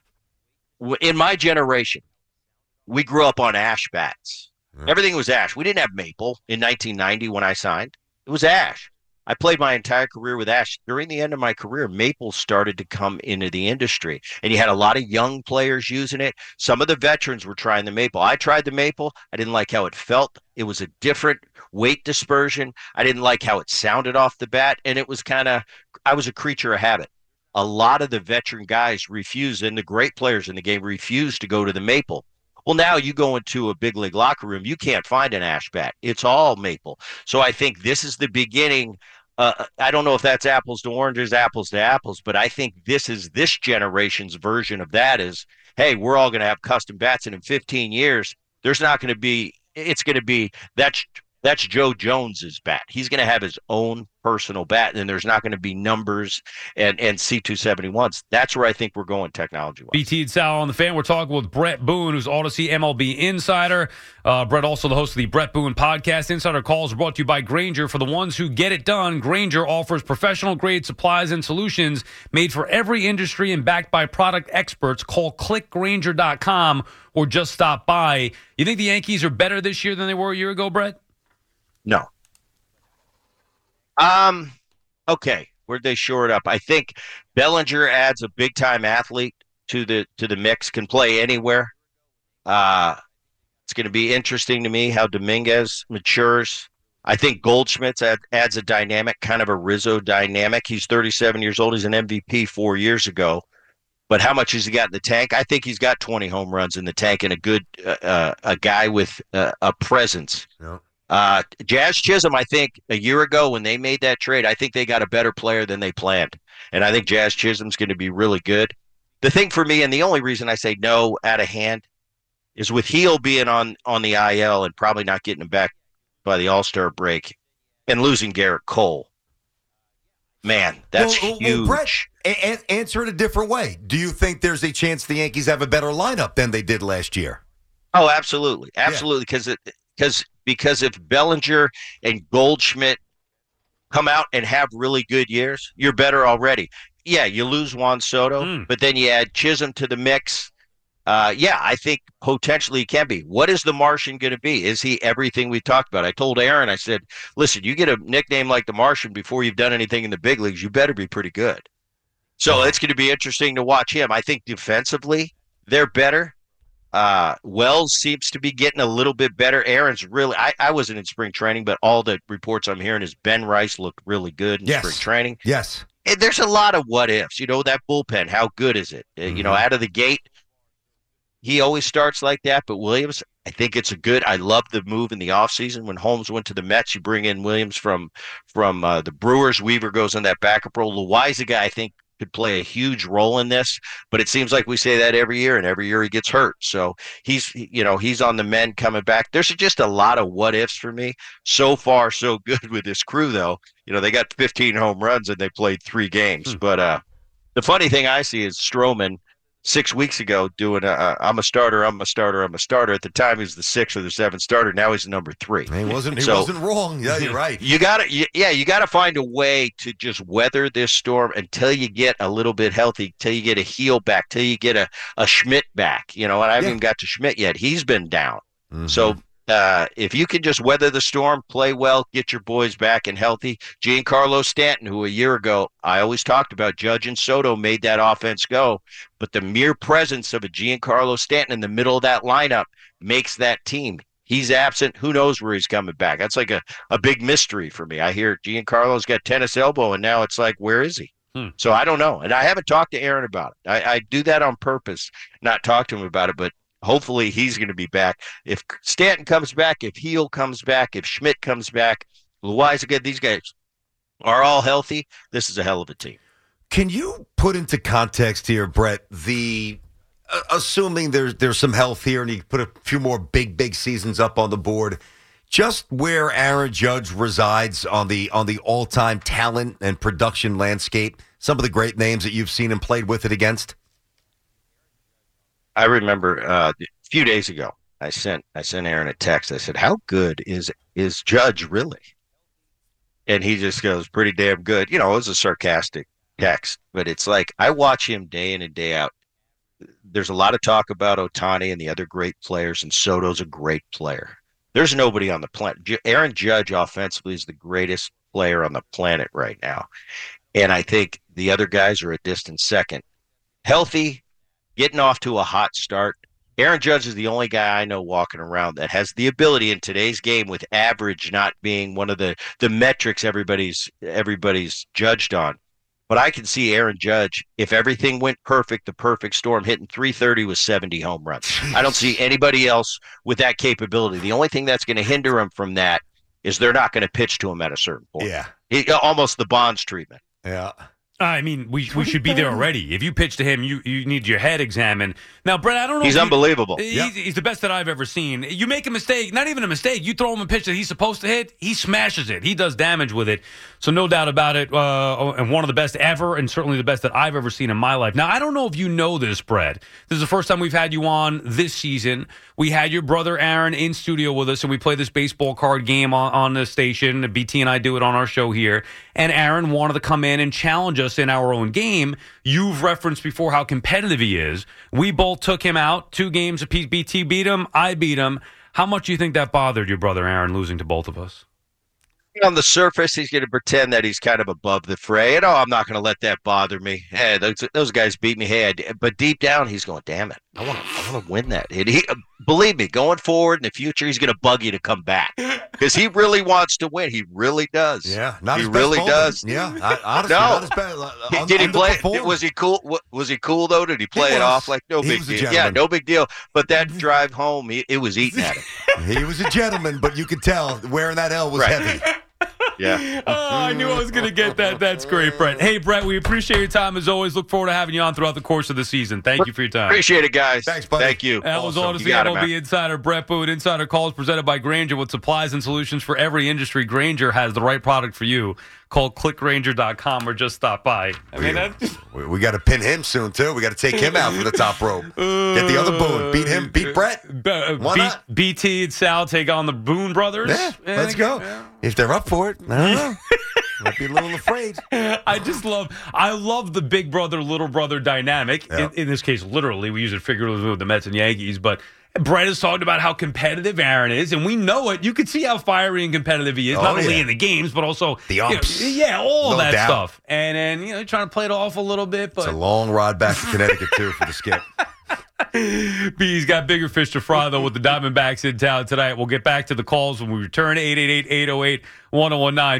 In my generation, we grew up on ash bats. Everything was ash. We didn't have maple in 1990 when I signed. It was ash. I played my entire career with ash. During the end of my career, maple started to come into the industry, and you had a lot of young players using it. Some of the veterans were trying the maple. I tried the maple. I didn't like how it felt. It was a different weight dispersion. I didn't like how it sounded off the bat, and it was I was a creature of habit. A lot of the veteran guys refused, and the great players in the game refused to go to the maple. Well, now you go into a big league locker room, you can't find an ash bat. It's all maple. So I think this is the beginning. I don't know if that's apples to oranges, apples to apples, but I think this is this generation's version of that is, hey, we're all going to have custom bats, and in 15 years, there's not going to be – it's going to be that's Joe Jones's bat. He's going to have his own personal bat, and there's not going to be numbers and C271s. That's where I think we're going technology-wise. BT and Sal on the Fan. We're talking with Brett Boone, who's Odyssey MLB Insider. Brett, also the host of the Brett Boone Podcast. Insider Calls are brought to you by Grainger. For the ones who get it done, Grainger offers professional-grade supplies and solutions made for every industry and backed by product experts. Call clickgrainger.com or just stop by. You think the Yankees are better this year than they were a year ago, Brett? No. Okay. Where'd they shore it up? I think Bellinger adds a big time athlete to the mix, can play anywhere. It's going to be interesting to me how Dominguez matures. I think Goldschmidt adds a dynamic, kind of a Rizzo dynamic. He's 37 years old. He's an MVP 4 years ago. But how much has he got in the tank? I think he's got 20 home runs in the tank and a guy with a presence. No. Jazz Chisholm, I think a year ago when they made that trade, I think they got a better player than they planned. And I think Jazz Chisholm's going to be really good. The thing for me, and the only reason I say no out of hand, is with Heel being on the IL and probably not getting him back by the All-Star break and losing Garrett Cole. Man, that's huge. Well, Brett, answer it a different way. Do you think there's a chance the Yankees have a better lineup than they did last year? Oh, absolutely. Absolutely. Because if Bellinger and Goldschmidt come out and have really good years, you're better already. Yeah, you lose Juan Soto, but then you add Chisholm to the mix. I think potentially he can be. What is the Martian going to be? Is he everything we talked about? I told Aaron, I said, listen, you get a nickname like the Martian before you've done anything in the big leagues, you better be pretty good. So it's going to be interesting to watch him. I think defensively, they're better. Wells seems to be getting a little bit better. Aaron's really – I wasn't in spring training, but all the reports I'm hearing is Ben Rice looked really good in spring training. Yes. And there's a lot of what-ifs. That bullpen, how good is it? Out of the gate, he always starts like that, but Williams, I think it's I love the move in the offseason. When Holmes went to the Mets, you bring in Williams from the Brewers. Weaver goes in that backup role. Loaiza guy, I think, could play a huge role in this, but it seems like we say that every year, and every year he gets hurt. So he's on the mend coming back. There's just a lot of what-ifs for me. So far, so good with this crew, though. They got 15 home runs, and they played 3 games. But the funny thing I see is Stroman, 6 weeks ago doing I'm a starter. At the time, he was the 6th or the 7th starter. Now he's the number 3. He wasn't wrong. Yeah, you're right. You gotta find a way to just weather this storm until you get a little bit healthy, till you get a Heel back, till you get a Schmidt back. And I haven't even got to Schmidt yet. He's been down. Mm-hmm. So if you can just weather the storm, play well, get your boys back and healthy. Giancarlo Stanton, who a year ago I always talked about, Judge and Soto made that offense go, but the mere presence of a Giancarlo Stanton in the middle of that lineup makes that team. He's absent. Who knows where he's coming back? That's like a big mystery for me. I hear Giancarlo's got tennis elbow, and now it's like, where is he? So I don't know. And I haven't talked to Aaron about it. I do that on purpose, not talk to him about it, but hopefully he's going to be back. If Stanton comes back, if Heel comes back, if Schmidt comes back, Loaiza, these guys are all healthy, this is a hell of a team. Can you put into context here, Brett, assuming there's some health here and you put a few more big seasons up on the board, just where Aaron Judge resides on the all-time talent and production landscape, some of the great names that you've seen and played with it against? I remember a few days ago, I sent Aaron a text. I said, "How good is Judge really?" And he just goes, "Pretty damn good." It was a sarcastic text, but it's like I watch him day in and day out. There's a lot of talk about Ohtani and the other great players, and Soto's a great player. There's nobody on the planet. Aaron Judge offensively is the greatest player on the planet right now, and I think the other guys are a distant second. Healthy. Getting off to a hot start. Aaron Judge is the only guy I know walking around that has the ability in today's game, with average not being one of the metrics everybody's judged on. But I can see Aaron Judge, if everything went perfect, the perfect storm, hitting 330 with 70 home runs. I don't see anybody else with that capability. The only thing that's going to hinder him from that is they're not going to pitch to him at a certain point. Yeah. Almost the Bonds treatment. Yeah. I mean, we should be there already. If you pitch to him, you need your head examined. Now, Brett, I don't know. He's unbelievable. He's the best that I've ever seen. You make a mistake, not even a mistake. You throw him a pitch that he's supposed to hit, he smashes it. He does damage with it. So no doubt about it. And one of the best ever, and certainly the best that I've ever seen in my life. Now, I don't know if you know this, Brett. This is the first time we've had you on this season. We had your brother Aaron in studio with us, and we play this baseball card game on the station. BT and I do it on our show here. And Aaron wanted to come in and challenge us in our own game. You've referenced before how competitive he is. We both took him out, 2 games apiece. BT beat him, I beat him. How much do you think that bothered your brother Aaron, losing to both of us? On the surface, he's going to pretend that he's kind of above the fray. And, I'm not going to let that bother me. Hey, those guys beat me. Hey, but deep down, he's going, damn it. I want to win that. And believe me, going forward in the future, he's going to bug you to come back because he really wants to win. He really does. Yeah, not he his really best does. moment. Yeah, honestly, no. not his best. Did he play? Was he cool? Was he cool though? Did he play it off like no big deal? Yeah, no big deal. But that drive home, it was eating at him. He was a gentleman, but you could tell wearing that L was heavy. Yeah. I knew I was going to get that. That's great, Brett. Hey, Brett, we appreciate your time as always. Look forward to having you on throughout the course of the season. Thank you for your time. Appreciate it, guys. Thanks, buddy. Thank you. That was Awesome. honestly MLB Insider Brett Booth. Insider Calls presented by Grainger with supplies and solutions for every industry. Grainger has the right product for you. Call clickgrainger.com or just stop by. I mean, we got to pin him soon, too. We got to take him out from the top rope. Get the other Boone. Beat him. Beat Brett. Why not? BT and Sal take on the Boone brothers. Yeah, let's go. Yeah. If they're up for it, I don't know. Might be a little afraid. I love the big brother, little brother dynamic. Yeah. In this case, literally, we use it figuratively with the Mets and Yankees, but Brett has talked about how competitive Aaron is, and we know it. You can see how fiery and competitive he is, not only in the games, but also the umps. All that doubt. stuff. And then, trying to play it off a little bit. But it's a long ride back to Connecticut, too, for the skip. B's got bigger fish to fry, though, with the Diamondbacks in town tonight. We'll get back to the calls when we return. 888-808-1019.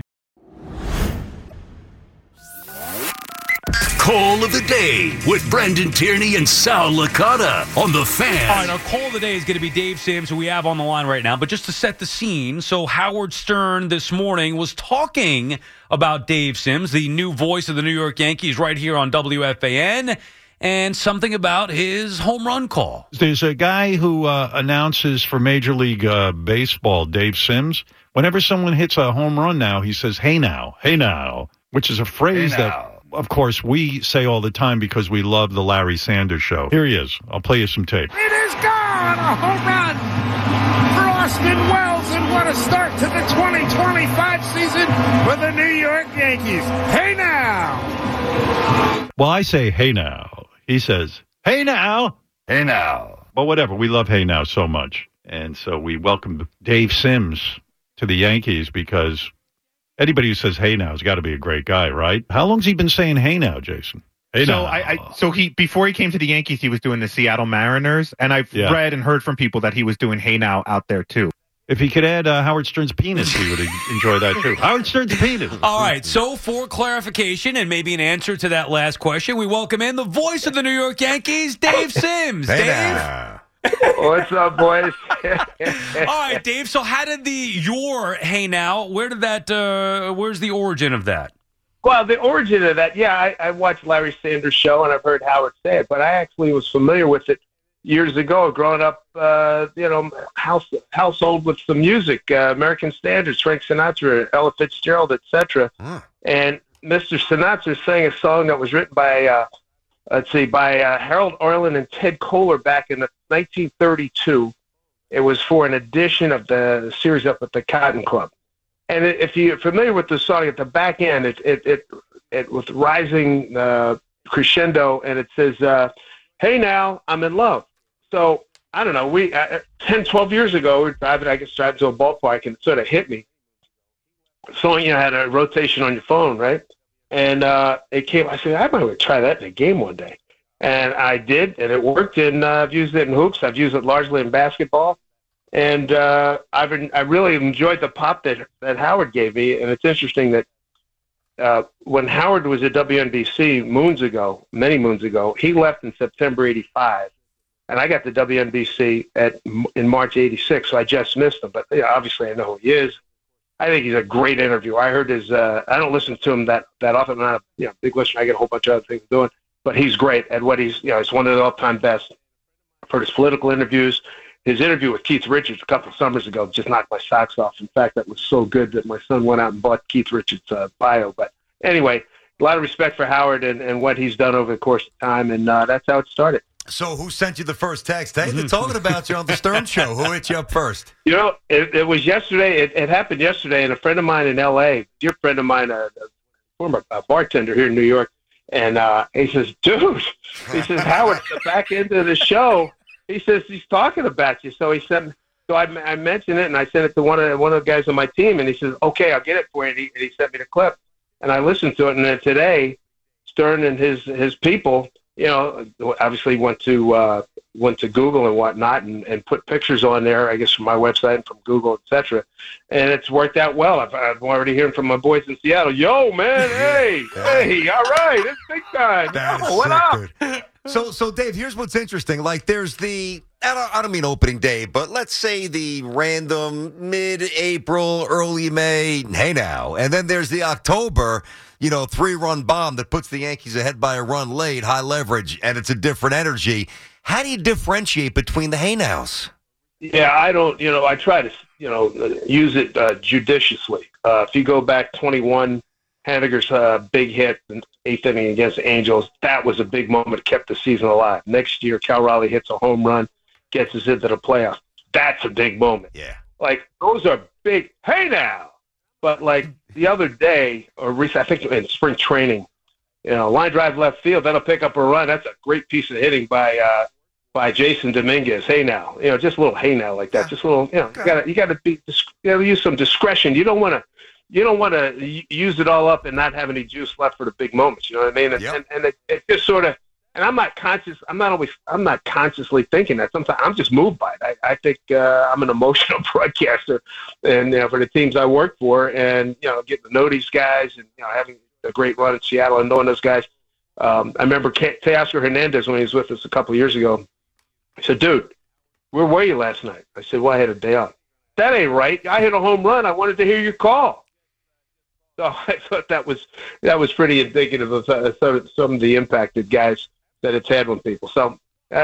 Call of the day with Brendan Tierney and Sal Licata on The Fan. All right, our call of the day is going to be Dave Sims, who we have on the line right now. But just to set the scene, so Howard Stern this morning was talking about Dave Sims, the new voice of the New York Yankees, right here on WFAN, and something about his home run call. There's a guy who announces for Major League Baseball, Dave Sims. Whenever someone hits a home run now, he says, hey now, which is a phrase that, of course, we say all the time because we love the Larry Sanders Show. Here he is. I'll play you some tape. It is gone! A home run for Austin Wells, and what a start to the 2025 season for the New York Yankees. Hey now! Well, I say, hey now. He says, hey now. Hey now. But whatever. We love hey now so much. And so we welcome Dave Sims to the Yankees because anybody who says hey now has got to be a great guy, right? How long's he been saying hey now, Jason? Hey now. So he before he came to the Yankees, he was doing the Seattle Mariners, and I've read and heard from people that he was doing hey now out there too. If he could add Howard Stern's penis, he would enjoy that too. Howard Stern's penis. All right, so for clarification and maybe an answer to that last question, we welcome in the voice of the New York Yankees, Dave Sims. Hey Dave? now. What's up, boys? All right, Dave. So how did your hey now, where did that, where's the origin of that? Well, the origin of that, I watched Larry Sanders' show, and I've heard Howard say it, but I actually was familiar with it years ago, growing up, household with some music, American standards, Frank Sinatra, Ella Fitzgerald, etc. And Mr. Sinatra sang a song that was written by Harold Arlen and Ted Koehler back in 1932. It was for an edition of the series up at the Cotton Club. And if you're familiar with the song, at the back end, it with rising crescendo, and it says, hey now, I'm in love. So, I don't know, 10, 12 years ago, we were driving to a ballpark, and it sort of hit me. Song, had a rotation on your phone, right? And it came, I said, I might want to try that in a game one day. And I did, and it worked, and I've used it in hoops. I've used it largely in basketball. And I really enjoyed the pop that Howard gave me. And it's interesting that when Howard was at WNBC many moons ago, he left in September 85. And I got to WNBC in March 86, so I just missed him. But obviously I know who he is. I think he's a great interviewer. I heard his I don't listen to him that often. I'm not a big listener. I get a whole bunch of other things doing. But he's great at what he's one of the all-time best. I've heard his political interviews. His interview with Keith Richards a couple of summers ago just knocked my socks off. In fact, that was so good that my son went out and bought Keith Richards' bio. But anyway, a lot of respect for Howard and what he's done over the course of time, and that's how it started. So who sent you the first text? Hey, they're talking about you on the Stern Show. Who hit you up first? It was yesterday. It happened yesterday, and a friend of mine in L.A., dear friend of mine, a former bartender here in New York, and he says, dude, he says, Howard, the back end of the show, he says, he's talking about you. So he sent, I mentioned it, and I sent it to one of the guys on my team, and he says, okay, I'll get it for you, and he sent me the clip. And I listened to it, and then today, Stern and his people obviously went to Google and whatnot and put pictures on there, I guess, from my website and from Google, etc. And it's worked out well. I'm already hearing from my boys in Seattle. Yo, man, hey, all right, it's big time. What up? So, Dave, here's what's interesting. Like, there's I don't mean opening day, but let's say the random mid-April, early May, hey now. And then there's the October, 3-run bomb that puts the Yankees ahead by a run late, high leverage, and it's a different energy. How do you differentiate between the hey nows? Yeah, I don't, I try to, use it judiciously. If you go back 21, Haniger's big hit in 8th inning against the Angels, that was a big moment, kept the season alive. Next year, Cal Raleigh hits a home run, gets us into the playoffs. That's a big moment. Yeah. Like, those are big, hey now. But, like, the other day, or recently, I think in spring training, line drive left field, that'll pick up a run. That's a great piece of hitting by Jason Dominguez. Hey now. Just a little hey now like that. Just a little, you got to use some discretion. You don't want to use it all up and not have any juice left for the big moments. You know what I mean? And it just sort of, and I'm not consciously thinking that. Sometimes I'm just moved by it. I think I'm an emotional broadcaster, and for the teams I work for, and getting to know these guys, and having a great run in Seattle and knowing those guys. I remember Teoscar Hernandez when he was with us a couple of years ago. He said, "Dude, where were you last night?" I said, "Well, I had a day off." "That ain't right. I hit a home run. I wanted to hear your call." So I thought that was pretty indicative of some of the impact that guys that it's had on people. So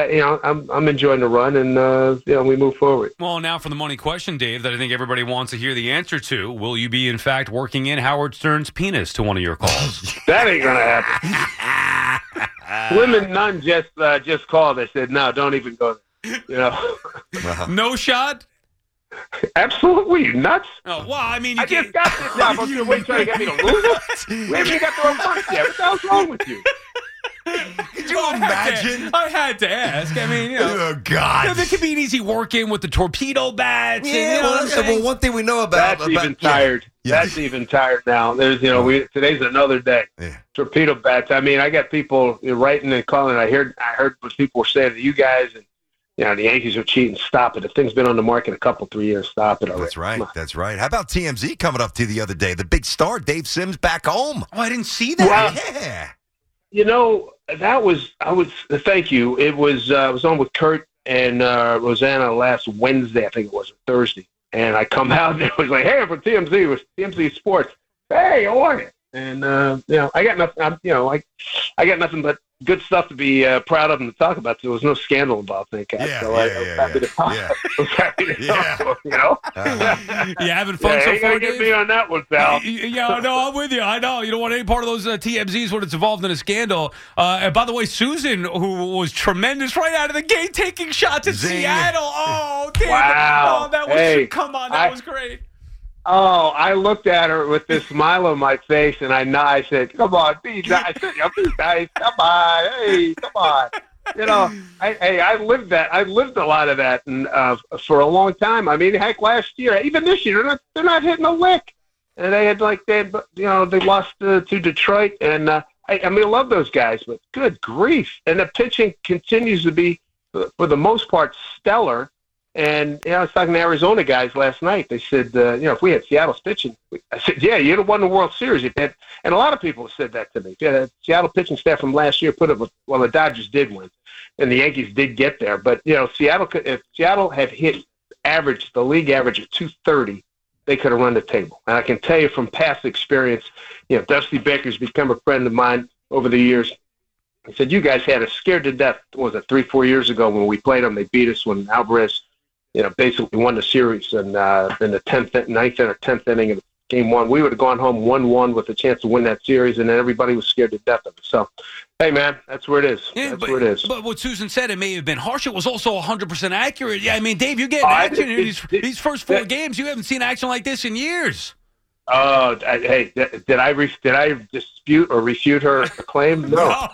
I'm enjoying the run, and we move forward. Well, now for the money question, Dave, that I think everybody wants to hear the answer to: will you be in fact working in Howard Stern's penis to one of your calls? That ain't gonna happen. Women none just called. They said, "No, don't even go there." No shot. Absolutely, you nuts? Oh, well, I mean, I just got this job. I'm going to trying to get me to lose it. We haven't even got to a month yet. What the hell's wrong with you? Could you imagine? I had to ask. I mean, oh God, there could be an easy work in with the torpedo bats. Yeah, well, one thing we know about that's even tired. Yeah. That's even tired now. There's, today's another day. Yeah. Torpedo bats. I mean, I got people writing and calling. I heard what people were saying to you guys, and the Yankees are cheating. Stop it. The thing's been on the market 3 years. Stop it already. That's right. That's right. How about TMZ coming up to you the other day? The big star, Dave Sims, back home. Oh, I didn't see that. Well, yeah. Thank you. It was, I was on with Kurt and Rosanna last Wednesday, I think it was, or Thursday. And I come out and it was like, "Hey, I'm from TMZ. It was TMZ Sports. Hey, how are you?" And, I got nothing, I got nothing but good stuff to be proud of and to talk about. There was no scandal involved, thank God. I was happy to talk. I was happy to talk, You having fun so you far, gotta get me on that one, pal. Yeah, no, I'm with you. I know. You don't want any part of those TMZs when it's involved in a scandal. And by the way, Susan, who was tremendous right out of the gate, taking shots at Seattle. Oh, damn. Wow. Oh, that was, come on, that was great. Oh, I looked at her with this smile on my face, and I said, "Come on, be nice. Be nice. Come on, hey, come on." I lived that. I lived a lot of that, and for a long time. I mean, heck, last year, even this year, they're not hitting a lick. And they had they lost to Detroit, and I love those guys, but good grief! And the pitching continues to be, for the most part, stellar. And I was talking to Arizona guys last night. They said, if we had Seattle's pitching, I said, yeah, you'd have won the World Series. And a lot of people have said that to me. Yeah, the Seattle pitching staff from last year put it with, well, the Dodgers did win, and the Yankees did get there. But if Seattle had hit the league average of 230, they could have run the table. And I can tell you from past experience, Dusty Baker's become a friend of mine over the years. He said, "You guys had us scared to death." Was it 3-4 years ago when we played them? They beat us when Alvarez basically won the series, and in the ninth or 10th inning of game one, we would have gone home 1-1 with a chance to win that series, and then everybody was scared to death of it. So, hey, man, that's where it is. Where it is. But what Susan said, it may have been harsh. It was also 100% accurate. Yeah, I mean, Dave, you get action in these first 4 games. You haven't seen action like this in years. Oh, hey, did I dispute or refute her claim? No.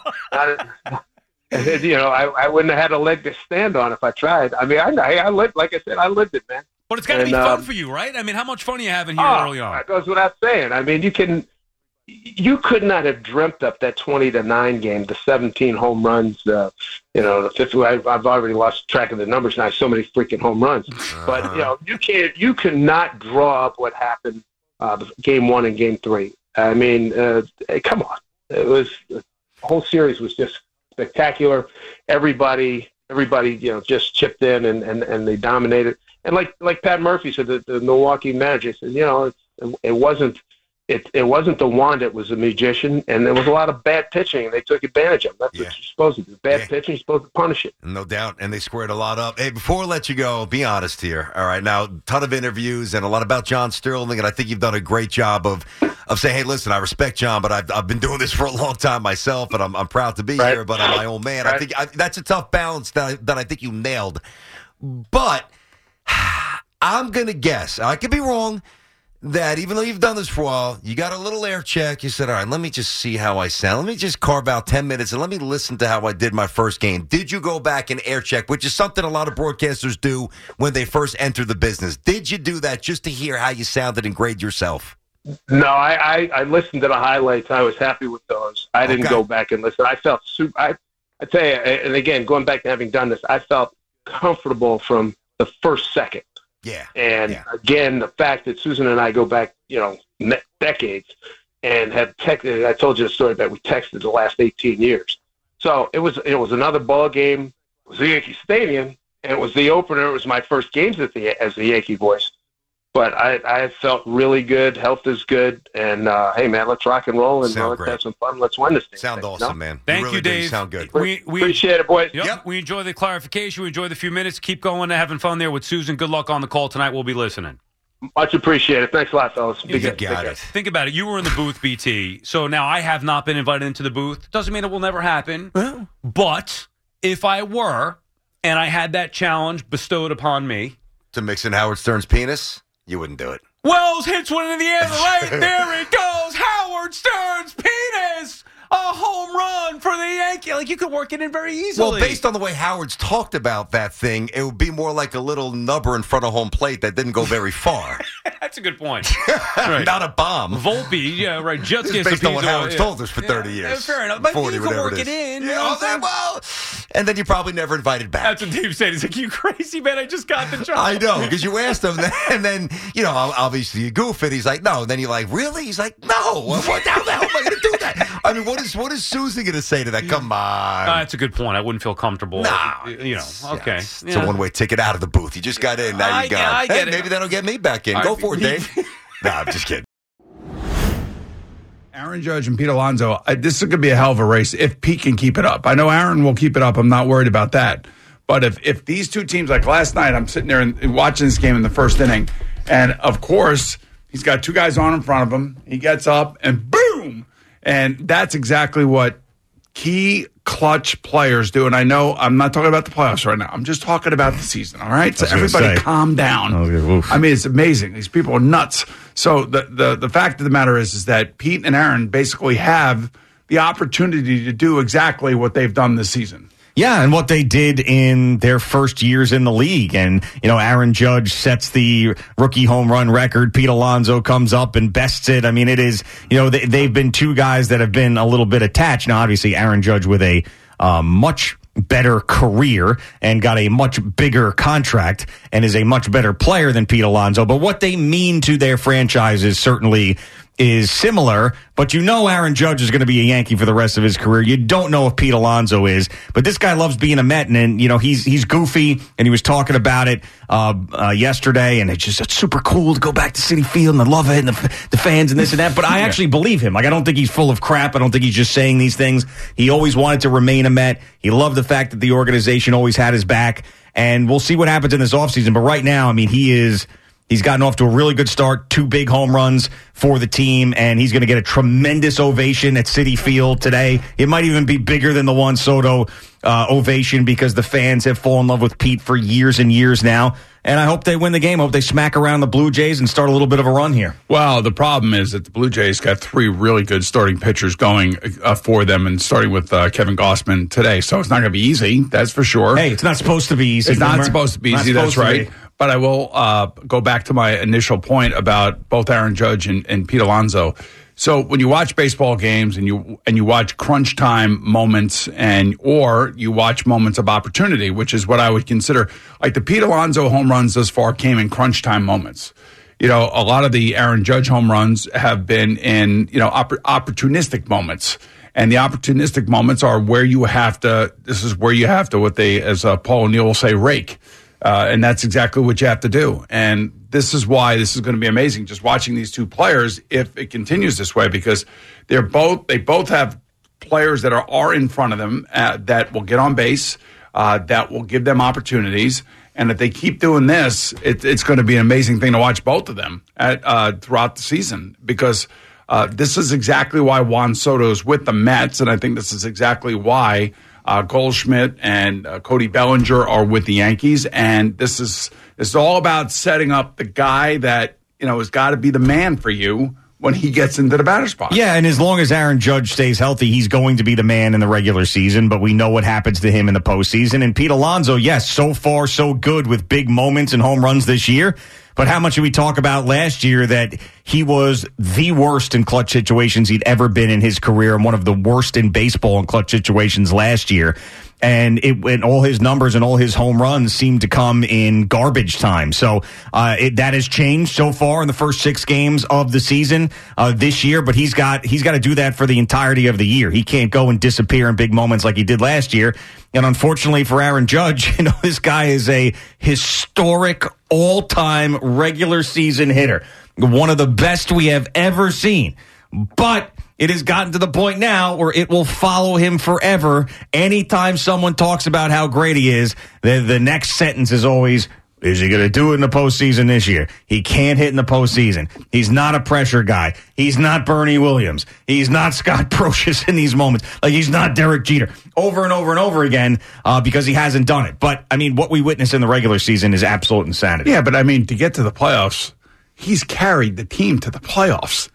I wouldn't have had a leg to stand on if I tried. I mean, I lived, like I said, I lived it, man. But it's got to be fun for you, right? I mean, how much fun are you having here early on? That goes without saying. I mean, you can you could not have dreamt up that 20-9 game, the 17 home runs, the 50. I've already lost track of the numbers now. So many freaking home runs. But you cannot draw up what happened game 1 and game 3. I mean, come on. The whole series was just spectacular. Everybody, just chipped in and they dominated. And like Pat Murphy said, the Milwaukee Magic said, it wasn't the wand, it was the magician, and there was a lot of bad pitching, and they took advantage of it. That's what you're supposed to do. Bad pitching, you're supposed to punish it. No doubt, and they squared a lot up. Hey, before I let you go, be honest here. All right, now, a ton of interviews and a lot about John Sterling, and I think you've done a great job of saying, hey, listen, I respect John, but I've been doing this for a long time myself, and I'm proud to be here, but I'm my own man. Right. I think that's a tough balance that I think you nailed. But I'm going to guess, I could be wrong, that even though you've done this for a while, you got a little air check. You said, all right, let me just see how I sound. Let me just carve out 10 minutes and let me listen to how I did my first game. Did you go back and air check, which is something a lot of broadcasters do when they first enter the business? Did you do that just to hear how you sounded and grade yourself? No, I listened to the highlights. I was happy with those. I didn't go back and listen. I felt super. I tell you, and again, going back to having done this, I felt comfortable from the first second. Yeah. And again, the fact that Susan and I go back, decades and have texted. I told you the story that we texted the last 18 years. So it was another ball game. It was the Yankee Stadium, and it was the opener. It was my first games as the Yankee voice. But I felt really good. Health is good. And, hey, man, let's rock and roll and let's have some fun. Let's win this thing. Sound awesome, man. Thank you, Dave. Sound good. We appreciate it, boys. Yep. We enjoy the clarification. We enjoy the few minutes. Keep going and having fun there with Susan. Good luck on the call tonight. We'll be listening. Much appreciated. Thanks a lot, fellas. You got it. Think about it. You were in the booth, BT. So now I have not been invited into the booth. Doesn't mean it will never happen. But if I were, and I had that challenge bestowed upon me. To mix in Howard Stern's penis, you wouldn't do it. Wells hits one in the air. Right there it goes. Howard Stern's penis. A home run for the Yankee. Like, you could work it in very easily. Well, based on the way Howard's talked about that thing, it would be more like a little nubber in front of home plate that didn't go very far. That's a good point. Right. Not a bomb. Volpe, yeah, right. Just based on what Howard's told us for 30 years. Fair enough. But 40, you can work it in. And then you probably never invited back. That's what Dave said. He's like, you crazy, man. I just got the job. I know, because you asked him, and then, obviously you goof it. He's like, no. And then you're like, really? He's like, no. What the hell am I going to do that? I mean, what is Susan going to say to that? Come on. That's a good point. I wouldn't feel comfortable. No. Okay. It's a one-way ticket out of the booth. You just got in. Now you got it. Hey, maybe that'll get me back in. Go for it, Dave. Nah, I'm just kidding. Aaron Judge and Pete Alonso, this is going to be a hell of a race if Pete can keep it up. I know Aaron will keep it up. I'm not worried about that. But if these two teams, like last night, I'm sitting there and watching this game in the first inning, and of course, he's got two guys on in front of him. He gets up and boom! And that's exactly what key clutch players do. And I know I'm not talking about the playoffs right now. I'm just talking about the season, all right? So everybody calm down. I mean, it's amazing. These people are nuts. So the fact of the matter is that Pete and Aaron basically have the opportunity to do exactly what they've done this season. Yeah, and what they did in their first years in the league. And, Aaron Judge sets the rookie home run record. Pete Alonso comes up and bests it. I mean, it is, they've been two guys that have been a little bit attached. Now, obviously, Aaron Judge with a much better career and got a much bigger contract and is a much better player than Pete Alonso. But what they mean to their franchises certainly is similar, but Aaron Judge is going to be a Yankee for the rest of his career. You don't know if Pete Alonso is, but this guy loves being a Met, and he's goofy, and he was talking about it yesterday, and it's super cool to go back to Citi Field, and I love it, and the fans and this and that, but I actually believe him. Like, I don't think he's full of crap. I don't think he's just saying these things. He always wanted to remain a Met. He loved the fact that the organization always had his back, and we'll see what happens in this offseason, but right now, I mean, He's gotten off to a really good start, 2 big home runs for the team, and he's going to get a tremendous ovation at Citi Field today. It might even be bigger than the Juan Soto ovation because the fans have fallen in love with Pete for years and years now. And I hope they win the game. I hope they smack around the Blue Jays and start a little bit of a run here. Well, the problem is that the Blue Jays got 3 really good starting pitchers going for them, and starting with Kevin Gausman today. So it's not going to be easy, that's for sure. Hey, it's not supposed to be easy. It's not supposed to be easy, that's right. But I will go back to my initial point about both Aaron Judge and Pete Alonso. So when you watch baseball games and you watch crunch time moments or you watch moments of opportunity, which is what I would consider like the Pete Alonso home runs thus far came in crunch time moments. A lot of the Aaron Judge home runs have been in, opportunistic moments. And the opportunistic moments are where you have to, what they, as Paul O'Neill will say, rake. And that's exactly what you have to do. And this is why this is going to be amazing, just watching these two players if it continues this way, because they both have players that are in front of them that will get on base, that will give them opportunities. And if they keep doing this, it's going to be an amazing thing to watch both of them throughout the season, because this is exactly why Juan Soto is with the Mets, and I think this is exactly why Goldschmidt and Cody Bellinger are with the Yankees. And it's all about setting up the guy that has got to be the man for you when he gets into the batter's box. Yeah, and as long as Aaron Judge stays healthy, he's going to be the man in the regular season, but we know what happens to him in the postseason. And Pete Alonso, yes, so far so good with big moments and home runs this year. But how much did we talk about last year that he was the worst in clutch situations he'd ever been in his career, and one of the worst in baseball in clutch situations last year? And all his numbers and all his home runs seem to come in garbage time. So that has changed so far in the first 6 games of the season this year. But he's got to do that for the entirety of the year. He can't go and disappear in big moments like he did last year. And unfortunately for Aaron Judge, this guy is a historic all-time regular season hitter, one of the best we have ever seen. But it has gotten to the point now where it will follow him forever. Anytime someone talks about how great he is, the next sentence is always, is he going to do it in the postseason this year? He can't hit in the postseason. He's not a pressure guy. He's not Bernie Williams. He's not Scott Brocious in these moments. Like, he's not Derek Jeter. Over and over and over again because he hasn't done it. But, what we witness in the regular season is absolute insanity. Yeah, but, to get to the playoffs, he's carried the team to the playoffs.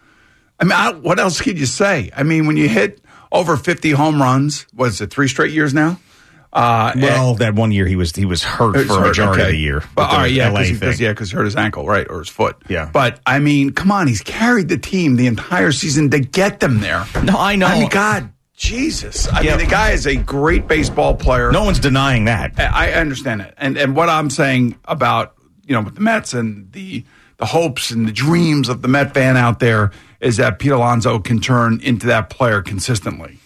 What else could you say? When you hit over 50 home runs, was it 3 straight years now? That one year he was hurt for a majority of the year. But all right, because he hurt his ankle, right, or his foot. Yeah. But come on, he's carried the team the entire season to get them there. No, I know. God, Jesus. The guy is a great baseball player. No one's denying that. I understand it, and what I'm saying about with the Mets and the hopes and the dreams of the Met fan out there is that Pete Alonso can turn into that player consistently.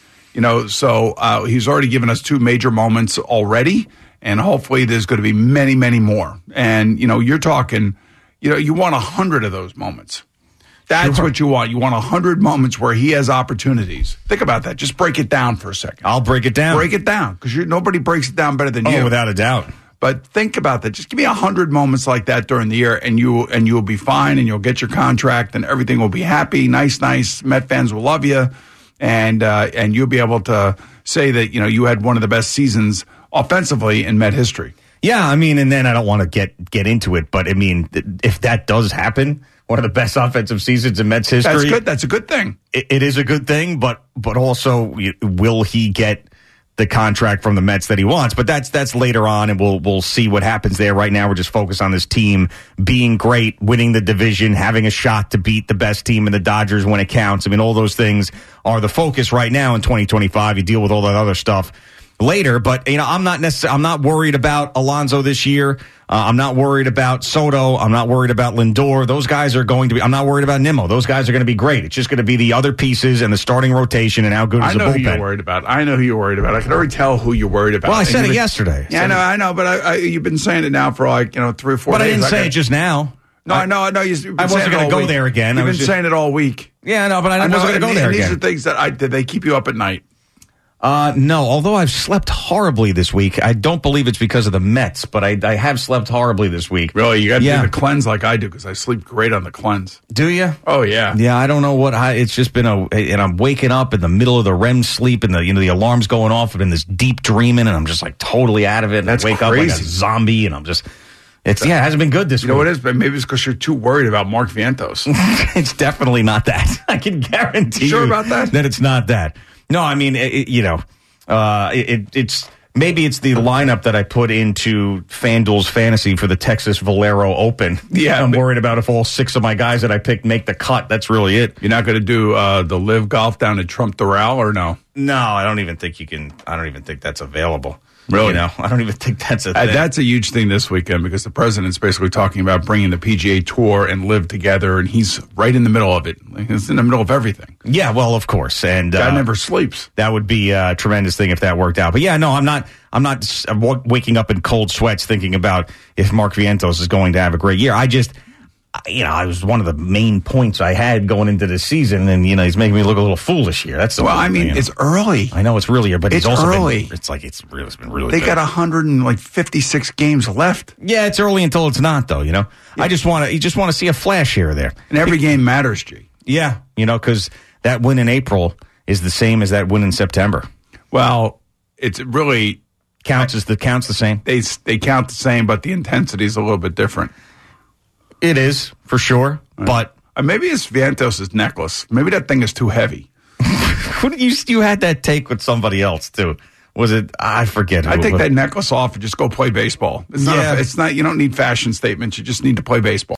So he's already given us 2 major moments already, and hopefully there's going to be many, many more. And, you're talking, you want 100 of those moments. That's what you want. You want 100 moments where he has opportunities. Think about that. Just break it down for a second. I'll break it down. Break it down, because nobody breaks it down better than you. Oh, without a doubt. But think about that. Just give me 100 moments like that during the year, and you'll be fine, and you'll get your contract, and everything will be happy. Nice. Met fans will love you, and you'll be able to say that you had one of the best seasons offensively in Met history. Yeah, and then I don't want to get into it, but if that does happen, one of the best offensive seasons in Mets history. That's good. That's a good thing. It is a good thing, but also will he get the contract from the Mets that he wants? But that's later on, and we'll see what happens there. Right now, we're just focused on this team being great, winning the division, having a shot to beat the best team in the Dodgers when it counts. All those things are the focus right now in 2025. You deal with all that other stuff later, but I'm not worried about Alonso this year. I'm not worried about Soto. I'm not worried about Lindor. Those guys are going to be. I'm not worried about Nimmo. Those guys are going to be great. It's just going to be the other pieces and the starting rotation and how good is the bullpen. I know who you're worried about. I can already tell who you're worried about. Well, I said it yesterday. Yeah, I know, but you've been saying it now for 3 or 4 days. But I didn't say it just now. No, I know. I wasn't going to go there again. You've been saying it all week. Yeah, I know, but I wasn't going to go there again. These are things that did they keep you up at night? No, although I've slept horribly this week. I don't believe it's because of the Mets, but I have slept horribly this week. Really? You got to do the cleanse like I do, because I sleep great on the cleanse. Do you? Oh, yeah. Yeah, I don't know what. It's just been and I'm waking up in the middle of the REM sleep, and the alarm's going off, and in this deep dreaming, and I'm just like totally out of it. And That's I wake crazy. up like a zombie, and I'm just. It hasn't been good this week. You know what it is? But maybe it's because you're too worried about Mark Vientos. It's definitely not that. I can guarantee you. Sure you about that? That it's not that. No, it's Maybe it's the lineup that I put into FanDuel's fantasy for the Texas Valero Open. Yeah, I'm worried about if all 6 of my guys that I picked make the cut. That's really it. You're not going to do the Live Golf down at Trump Doral, or no? No, I don't even think you can. I don't even think that's available. Really? You know, I don't even think that's a thing. That's a huge thing this weekend because the president's basically talking about bringing the PGA Tour and Live together, and he's right in the middle of it. He's in the middle of everything. Yeah, well, of course, and guy never sleeps. That would be a tremendous thing if that worked out. But yeah, no, I'm not waking up in cold sweats thinking about if Mark Vientos is going to have a great year. I was one of the main points I had going into the season, and he's making me look a little foolish here. That's it's early. I know it's early, but it's also early. It's been really. They good. got 156 games left. Yeah, it's early until it's not, though. You just want to see a flash here or there, and every game matters, G. Yeah, because that win in April is the same as that win in September. Well, it's really counts the same. They count the same, but the intensity is a little bit different. It is, for sure, but... maybe it's Vientos' necklace. Maybe that thing is too heavy. You had that take with somebody else, too. Was it? I forget. I take that necklace off and just go play baseball. It's not. You don't need fashion statements. You just need to play baseball.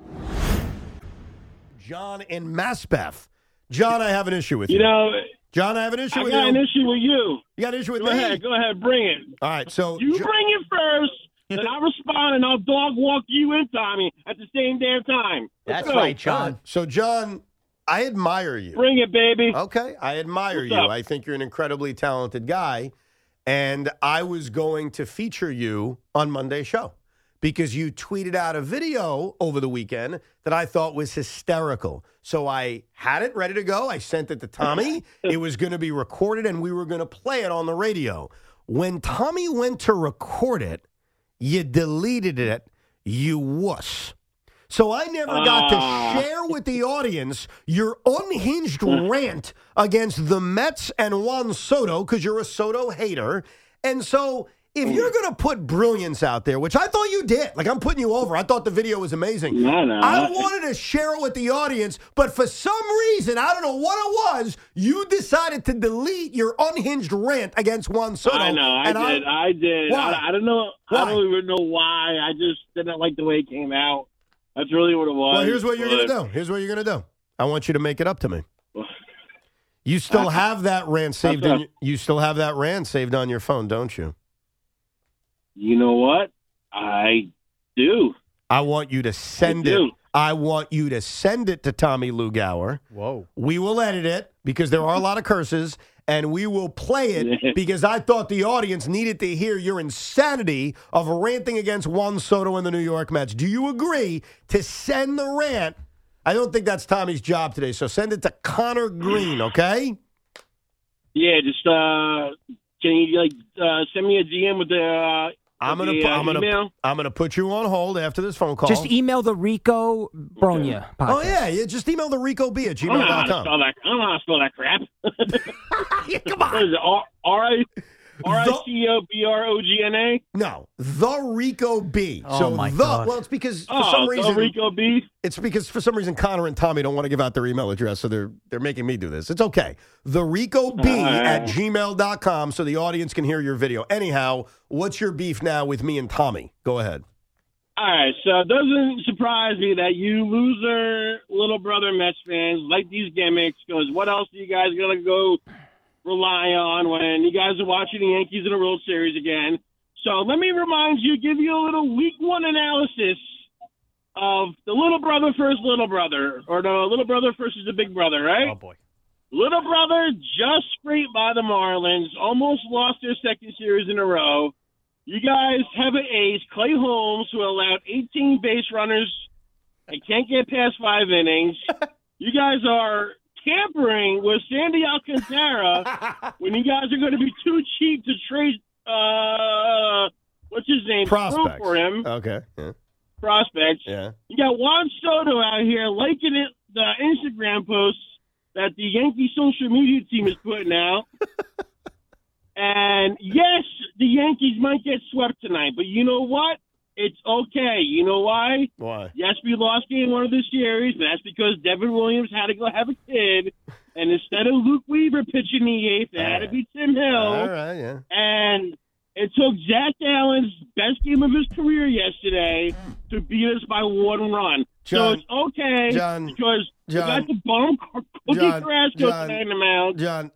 John in Maspeth. John, I have an issue with you. John, I have an issue with you. I got an issue with you. You got an issue with me? Go ahead, bring it. All right, so... You bring it first. Then I'll respond, and I'll dog walk you in, Tommy, at the same damn time. That's right, John. So, John, I admire you. Bring it, baby. Okay, I admire What's you. up? I think you're an incredibly talented guy, and I was going to feature you on Monday's show because you tweeted out a video over the weekend that I thought was hysterical. So I had it ready to go. I sent it to Tommy. It was going to be recorded, and we were going to play it on the radio. When Tommy went to record it, you deleted it, you wuss. So I never got to share with the audience your unhinged rant against the Mets and Juan Soto because you're a Soto hater. And so if you're going to put brilliance out there, which I thought you did, like I'm putting you over. I thought the video was amazing. No. I wanted to share it with the audience, but for some reason, I don't know what it was, you decided to delete your unhinged rant against Juan Soto. I know, I did. Why? I don't know. Why? I don't even know why. I just didn't like the way it came out. That's really what it was. Well, here's what you're going to do. I want you to make it up to me. You still have that rant saved on your phone, don't you? You know what? I do. I want you to send it. I want you to send it to Tommy Lugauer. Whoa. We will edit it because there are a lot of curses, and we will play it because I thought the audience needed to hear your insanity of ranting against Juan Soto and the New York Mets. Do you agree to send the rant? I don't think that's Tommy's job today, so send it to Connor Green, okay? Yeah, just can you send me a DM with the I'm gonna put you on hold after this phone call. Just email the Rico Bronya podcast. Oh yeah, just email the Rico B at gmail.com. I don't know how to spell that crap. Come on. What is it? RICOBROGNA? No, the Rico B. Oh my God. Well, it's because for some reason the Rico B. It's because for some reason Connor and Tommy don't want to give out their email address, so they're making me do this. It's okay. The Rico B at gmail.com so the audience can hear your video. Anyhow, what's your beef now with me and Tommy? Go ahead. All right, so it doesn't surprise me that you loser little brother Mets fans like these gimmicks, because what else are you guys going to go rely on when you guys are watching the Yankees in the World Series again? So let me give you a little week one analysis of the little brother versus little brother, or the little brother versus the big brother, right? Oh, boy. Little brother just scraped by the Marlins, almost lost their second series in a row. You guys have an ace, Clay Holmes, who allowed 18 base runners and can't get past 5 innings. You guys are tampering with Sandy Alcantara when you guys are going to be too cheap to trade, what's his name? Prospects. For him. Okay. Yeah. Prospects. Yeah. You got Juan Soto out here liking it, the Instagram posts that the Yankee social media team is putting out. And yes, the Yankees might get swept tonight, but you know what? It's okay. You know why? Why? Yes, we lost game one of the series, but that's because Devin Williams had to go have a kid. And instead of Luke Weaver pitching the eighth, it had to be Tim Hill. All right, yeah. And It took Zach Allen's best game of his career yesterday to beat us by 1 run. So it's okay because we got the bum Cookie Carrasco tonight in the mound. John,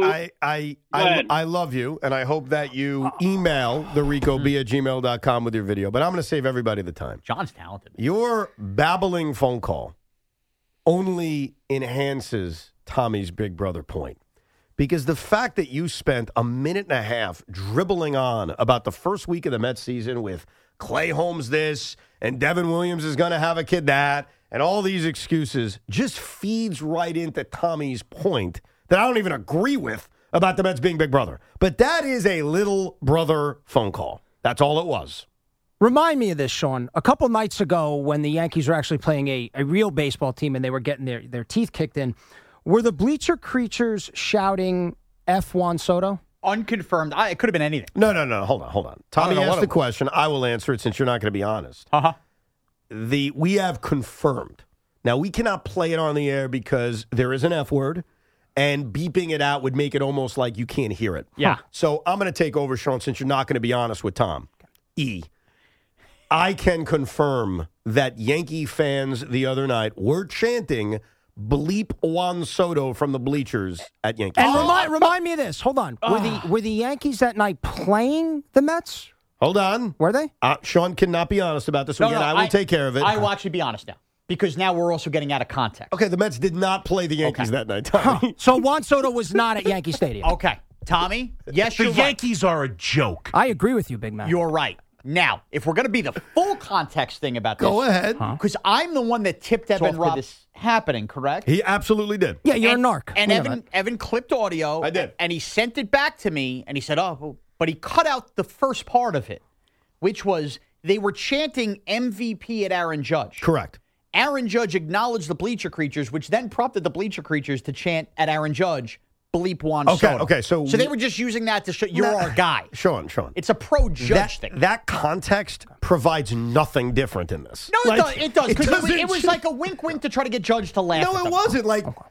I love you, and I hope that you email the RicoB@gmail.com with your video. But I'm going to save everybody the time. John's talented. Your babbling phone call only enhances Tommy's big brother point. Because the fact that you spent a minute and a half dribbling on about the first week of the Mets season with Clay Holmes this and Devin Williams is going to have a kid that and all these excuses just feeds right into Tommy's point that I don't even agree with about the Mets being big brother. But that is a little brother phone call. That's all it was. Remind me of this, Sean. A couple nights ago when the Yankees were actually playing a real baseball team and they were getting their teeth kicked in, were the bleacher creatures shouting F. Juan Soto? Unconfirmed. It could have been anything. No. Hold on. Tommy asked the question. I will answer it since you're not going to be honest. We have confirmed. Now, we cannot play it on the air because there is an F word, and beeping it out would make it almost like you can't hear it. Yeah. So I'm going to take over, Sean, since you're not going to be honest with Tom. I can confirm that Yankee fans the other night were chanting bleep Juan Soto from the bleachers at Yankee. And remind me of this. Hold on. Were the Yankees that night playing the Mets? Hold on. Were they? Sean cannot be honest about this. I will take care of it. I will actually be honest now. Because now we're also getting out of context. Okay, the Mets did not play the Yankees that night. So Juan Soto was not at Yankee Stadium. Okay. Tommy, yes, the you're Yankees are a joke. I agree with you, big man. You're right. Now, if we're going to be the full context thing about this. Go ahead. Because I'm the one that tipped Evan off this happening, correct? He absolutely did. Yeah, you're a narc. And Evan clipped audio. I did. And he sent it back to me, and he said, but he cut out the first part of it, which was they were chanting MVP at Aaron Judge. Correct. Aaron Judge acknowledged the bleacher creatures, which then prompted the bleacher creatures to chant at Aaron Judge, bleep Juan Soto. Okay, so they were just using that to show you're our guy. Sean. It's a pro-Judge thing. That context provides nothing different in this. No, it does. Because it was like a wink-wink to try to get Judge to laugh. No, it wasn't.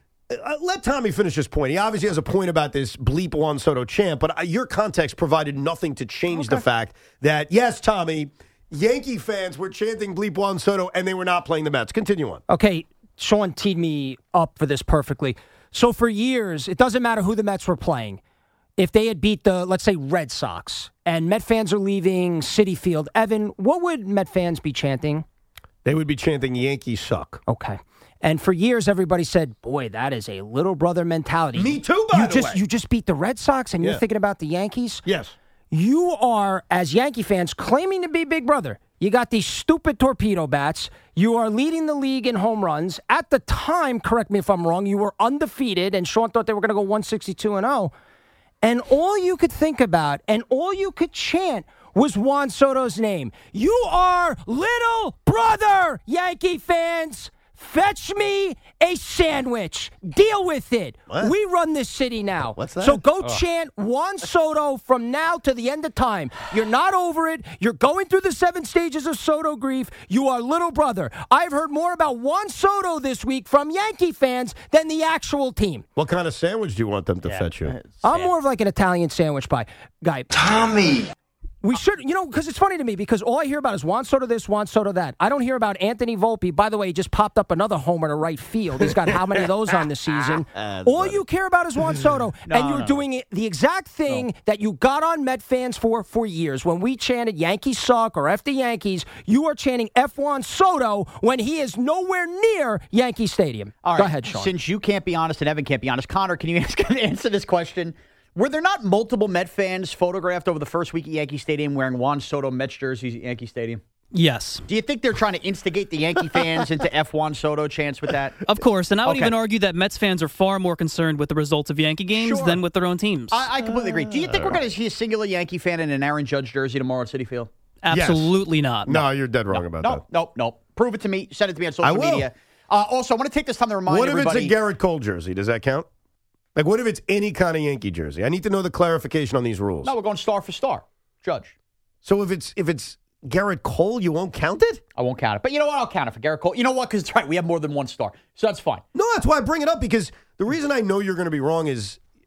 Let Tommy finish his point. He obviously has a point about this bleep Juan Soto chant, but your context provided nothing to change the fact that, yes, Tommy, Yankee fans were chanting bleep Juan Soto and they were not playing the Mets. Continue on. Okay, Sean teed me up for this perfectly. So for years, it doesn't matter who the Mets were playing. If they had beat the, let's say, Red Sox, and Met fans are leaving Citi Field, Evan, what would Met fans be chanting? They would be chanting Yankees suck. Okay. And for years, everybody said, boy, that is a little brother mentality. Me too, by the way. You just beat the Red Sox, and you're thinking about the Yankees? Yes. You are, as Yankee fans, claiming to be big brother. You got these stupid torpedo bats. You are leading the league in home runs. At the time, correct me if I'm wrong, you were undefeated, and Sean thought they were going to go 162-0. And all you could think about and all you could chant was Juan Soto's name. You are little brother, Yankee fans. Fetch me a sandwich. Deal with it. What? We run this city now. What's that? So go chant Juan Soto from now to the end of time. You're not over it. You're going through the 7 stages of Soto grief. You are little brother. I've heard more about Juan Soto this week from Yankee fans than the actual team. What kind of sandwich do you want them to fetch you? I'm more of like an Italian sandwich guy. Tommy. We should, because it's funny to me because all I hear about is Juan Soto this, Juan Soto that. I don't hear about Anthony Volpe. By the way, he just popped up another homer to right field. He's got how many of those on the season? All you care about is Juan Soto. And you're doing the exact thing that you got on Met fans for years. When we chanted Yankees suck or F the Yankees, you are chanting F Juan Soto when he is nowhere near Yankee Stadium. All right, go ahead, Sean. Since you can't be honest and Evan can't be honest, Connor, can you answer this question? Were there not multiple Met fans photographed over the first week at Yankee Stadium wearing Juan Soto Mets jerseys at Yankee Stadium? Yes. Do you think they're trying to instigate the Yankee fans into F. Juan Soto chants with that? Of course, and I would even argue that Mets fans are far more concerned with the results of Yankee games than with their own teams. I completely agree. Do you think we're going to see a singular Yankee fan in an Aaron Judge jersey tomorrow at Citi Field? Absolutely not. No, you're dead wrong about that. No. Prove it to me. Send it to me on social media. Also, I want to take this time to remind everybody. What if it's a Garrett Cole jersey? Does that count? Like, what if it's any kind of Yankee jersey? I need to know the clarification on these rules. No, we're going star for star. Judge. So if it's Garrett Cole, you won't count it? I won't count it. But you know what? I'll count it for Garrett Cole. You know what? Because it's right. We have more than one star. So that's fine. No, that's why I bring it up, because the reason I know you're going to be wrong is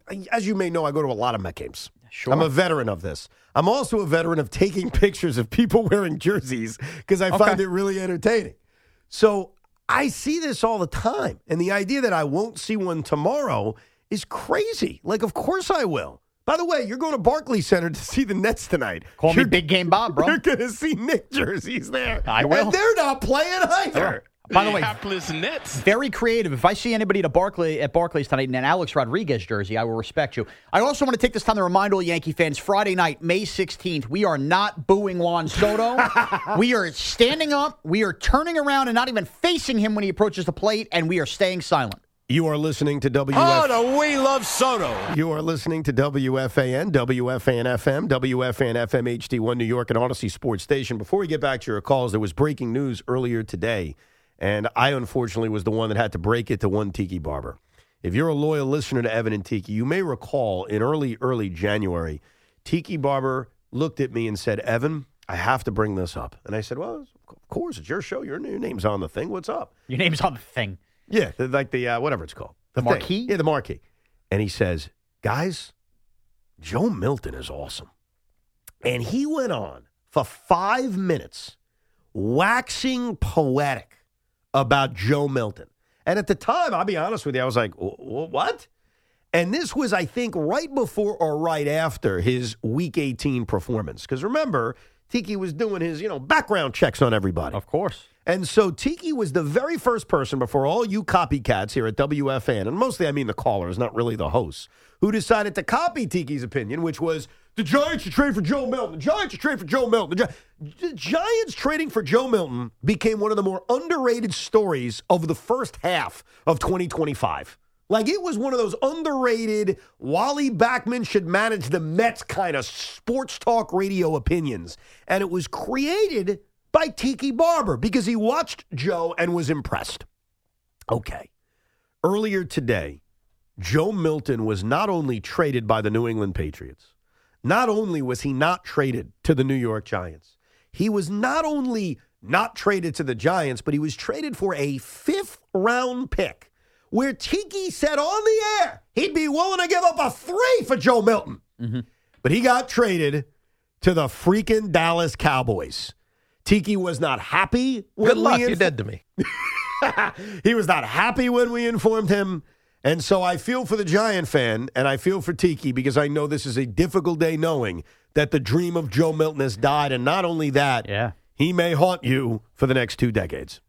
as you may know, I go to a lot of Met games. Sure. I'm a veteran of this. I'm also a veteran of taking pictures of people wearing jerseys because I find it really entertaining. So I see this all the time. And the idea that I won't see one tomorrow is crazy. Like, of course I will. By the way, you're going to Barclays Center to see the Nets tonight. Call me Big Game Bob, bro. You're going to see Knick jerseys there. I will. And they're not playing either. By the way, hapless Nets. Very creative. If I see anybody at Barclays tonight in an Alex Rodriguez jersey, I will respect you. I also want to take this time to remind all Yankee fans, Friday night, May 16th, we are not booing Juan Soto. We are standing up, we are turning around and not even facing him when he approaches the plate, and we are staying silent. You are listening to Oh, no, we love Soto. You are listening to WFAN, WFAN FM, WFAN FM HD1 New York, and Odyssey Sports Station. Before we get back to your calls, there was breaking news earlier today, and I unfortunately was the one that had to break it to one Tiki Barber. If you're a loyal listener to Evan and Tiki, you may recall in early January, Tiki Barber looked at me and said, Evan, I have to bring this up. And I said, well, of course, it's your show. Your name's on the thing. What's up? Your name's on the thing. Yeah, like the, whatever it's called. The marquee? Yeah, the marquee. And he says, guys, Joe Milton is awesome. And he went on for 5 minutes waxing poetic about Joe Milton. And at the time, I'll be honest with you, I was like, what? And this was, I think, right before or right after his Week 18 performance. Because remember, Tiki was doing his, background checks on everybody. Of course. And so Tiki was the very first person before all you copycats here at WFAN, and mostly I mean the callers, not really the hosts, who decided to copy Tiki's opinion, which was the Giants should trade for Joe Milton. The Giants should trade for Joe Milton. The Giants trading for Joe Milton became one of the more underrated stories of the first half of 2025. Like, it was one of those underrated, Wally Backman should manage the Mets kind of sports talk radio opinions. And it was created by Tiki Barber because he watched Joe and was impressed. Okay. Earlier today, Joe Milton was not only traded by the New England Patriots, not only was he not traded to the New York Giants, he was not only not traded to the Giants, but he was traded for a 5th-round pick where Tiki said on the air he'd be willing to give up a 3 for Joe Milton. Mm-hmm. But he got traded to the freaking Dallas Cowboys. Tiki was not happy when Good luck, you're dead to me. He was not happy when we informed him. And so I feel for the Giant fan, and I feel for Tiki because I know this is a difficult day knowing that the dream of Joe Milton has died. And not only that, he may haunt you for the next 2 decades.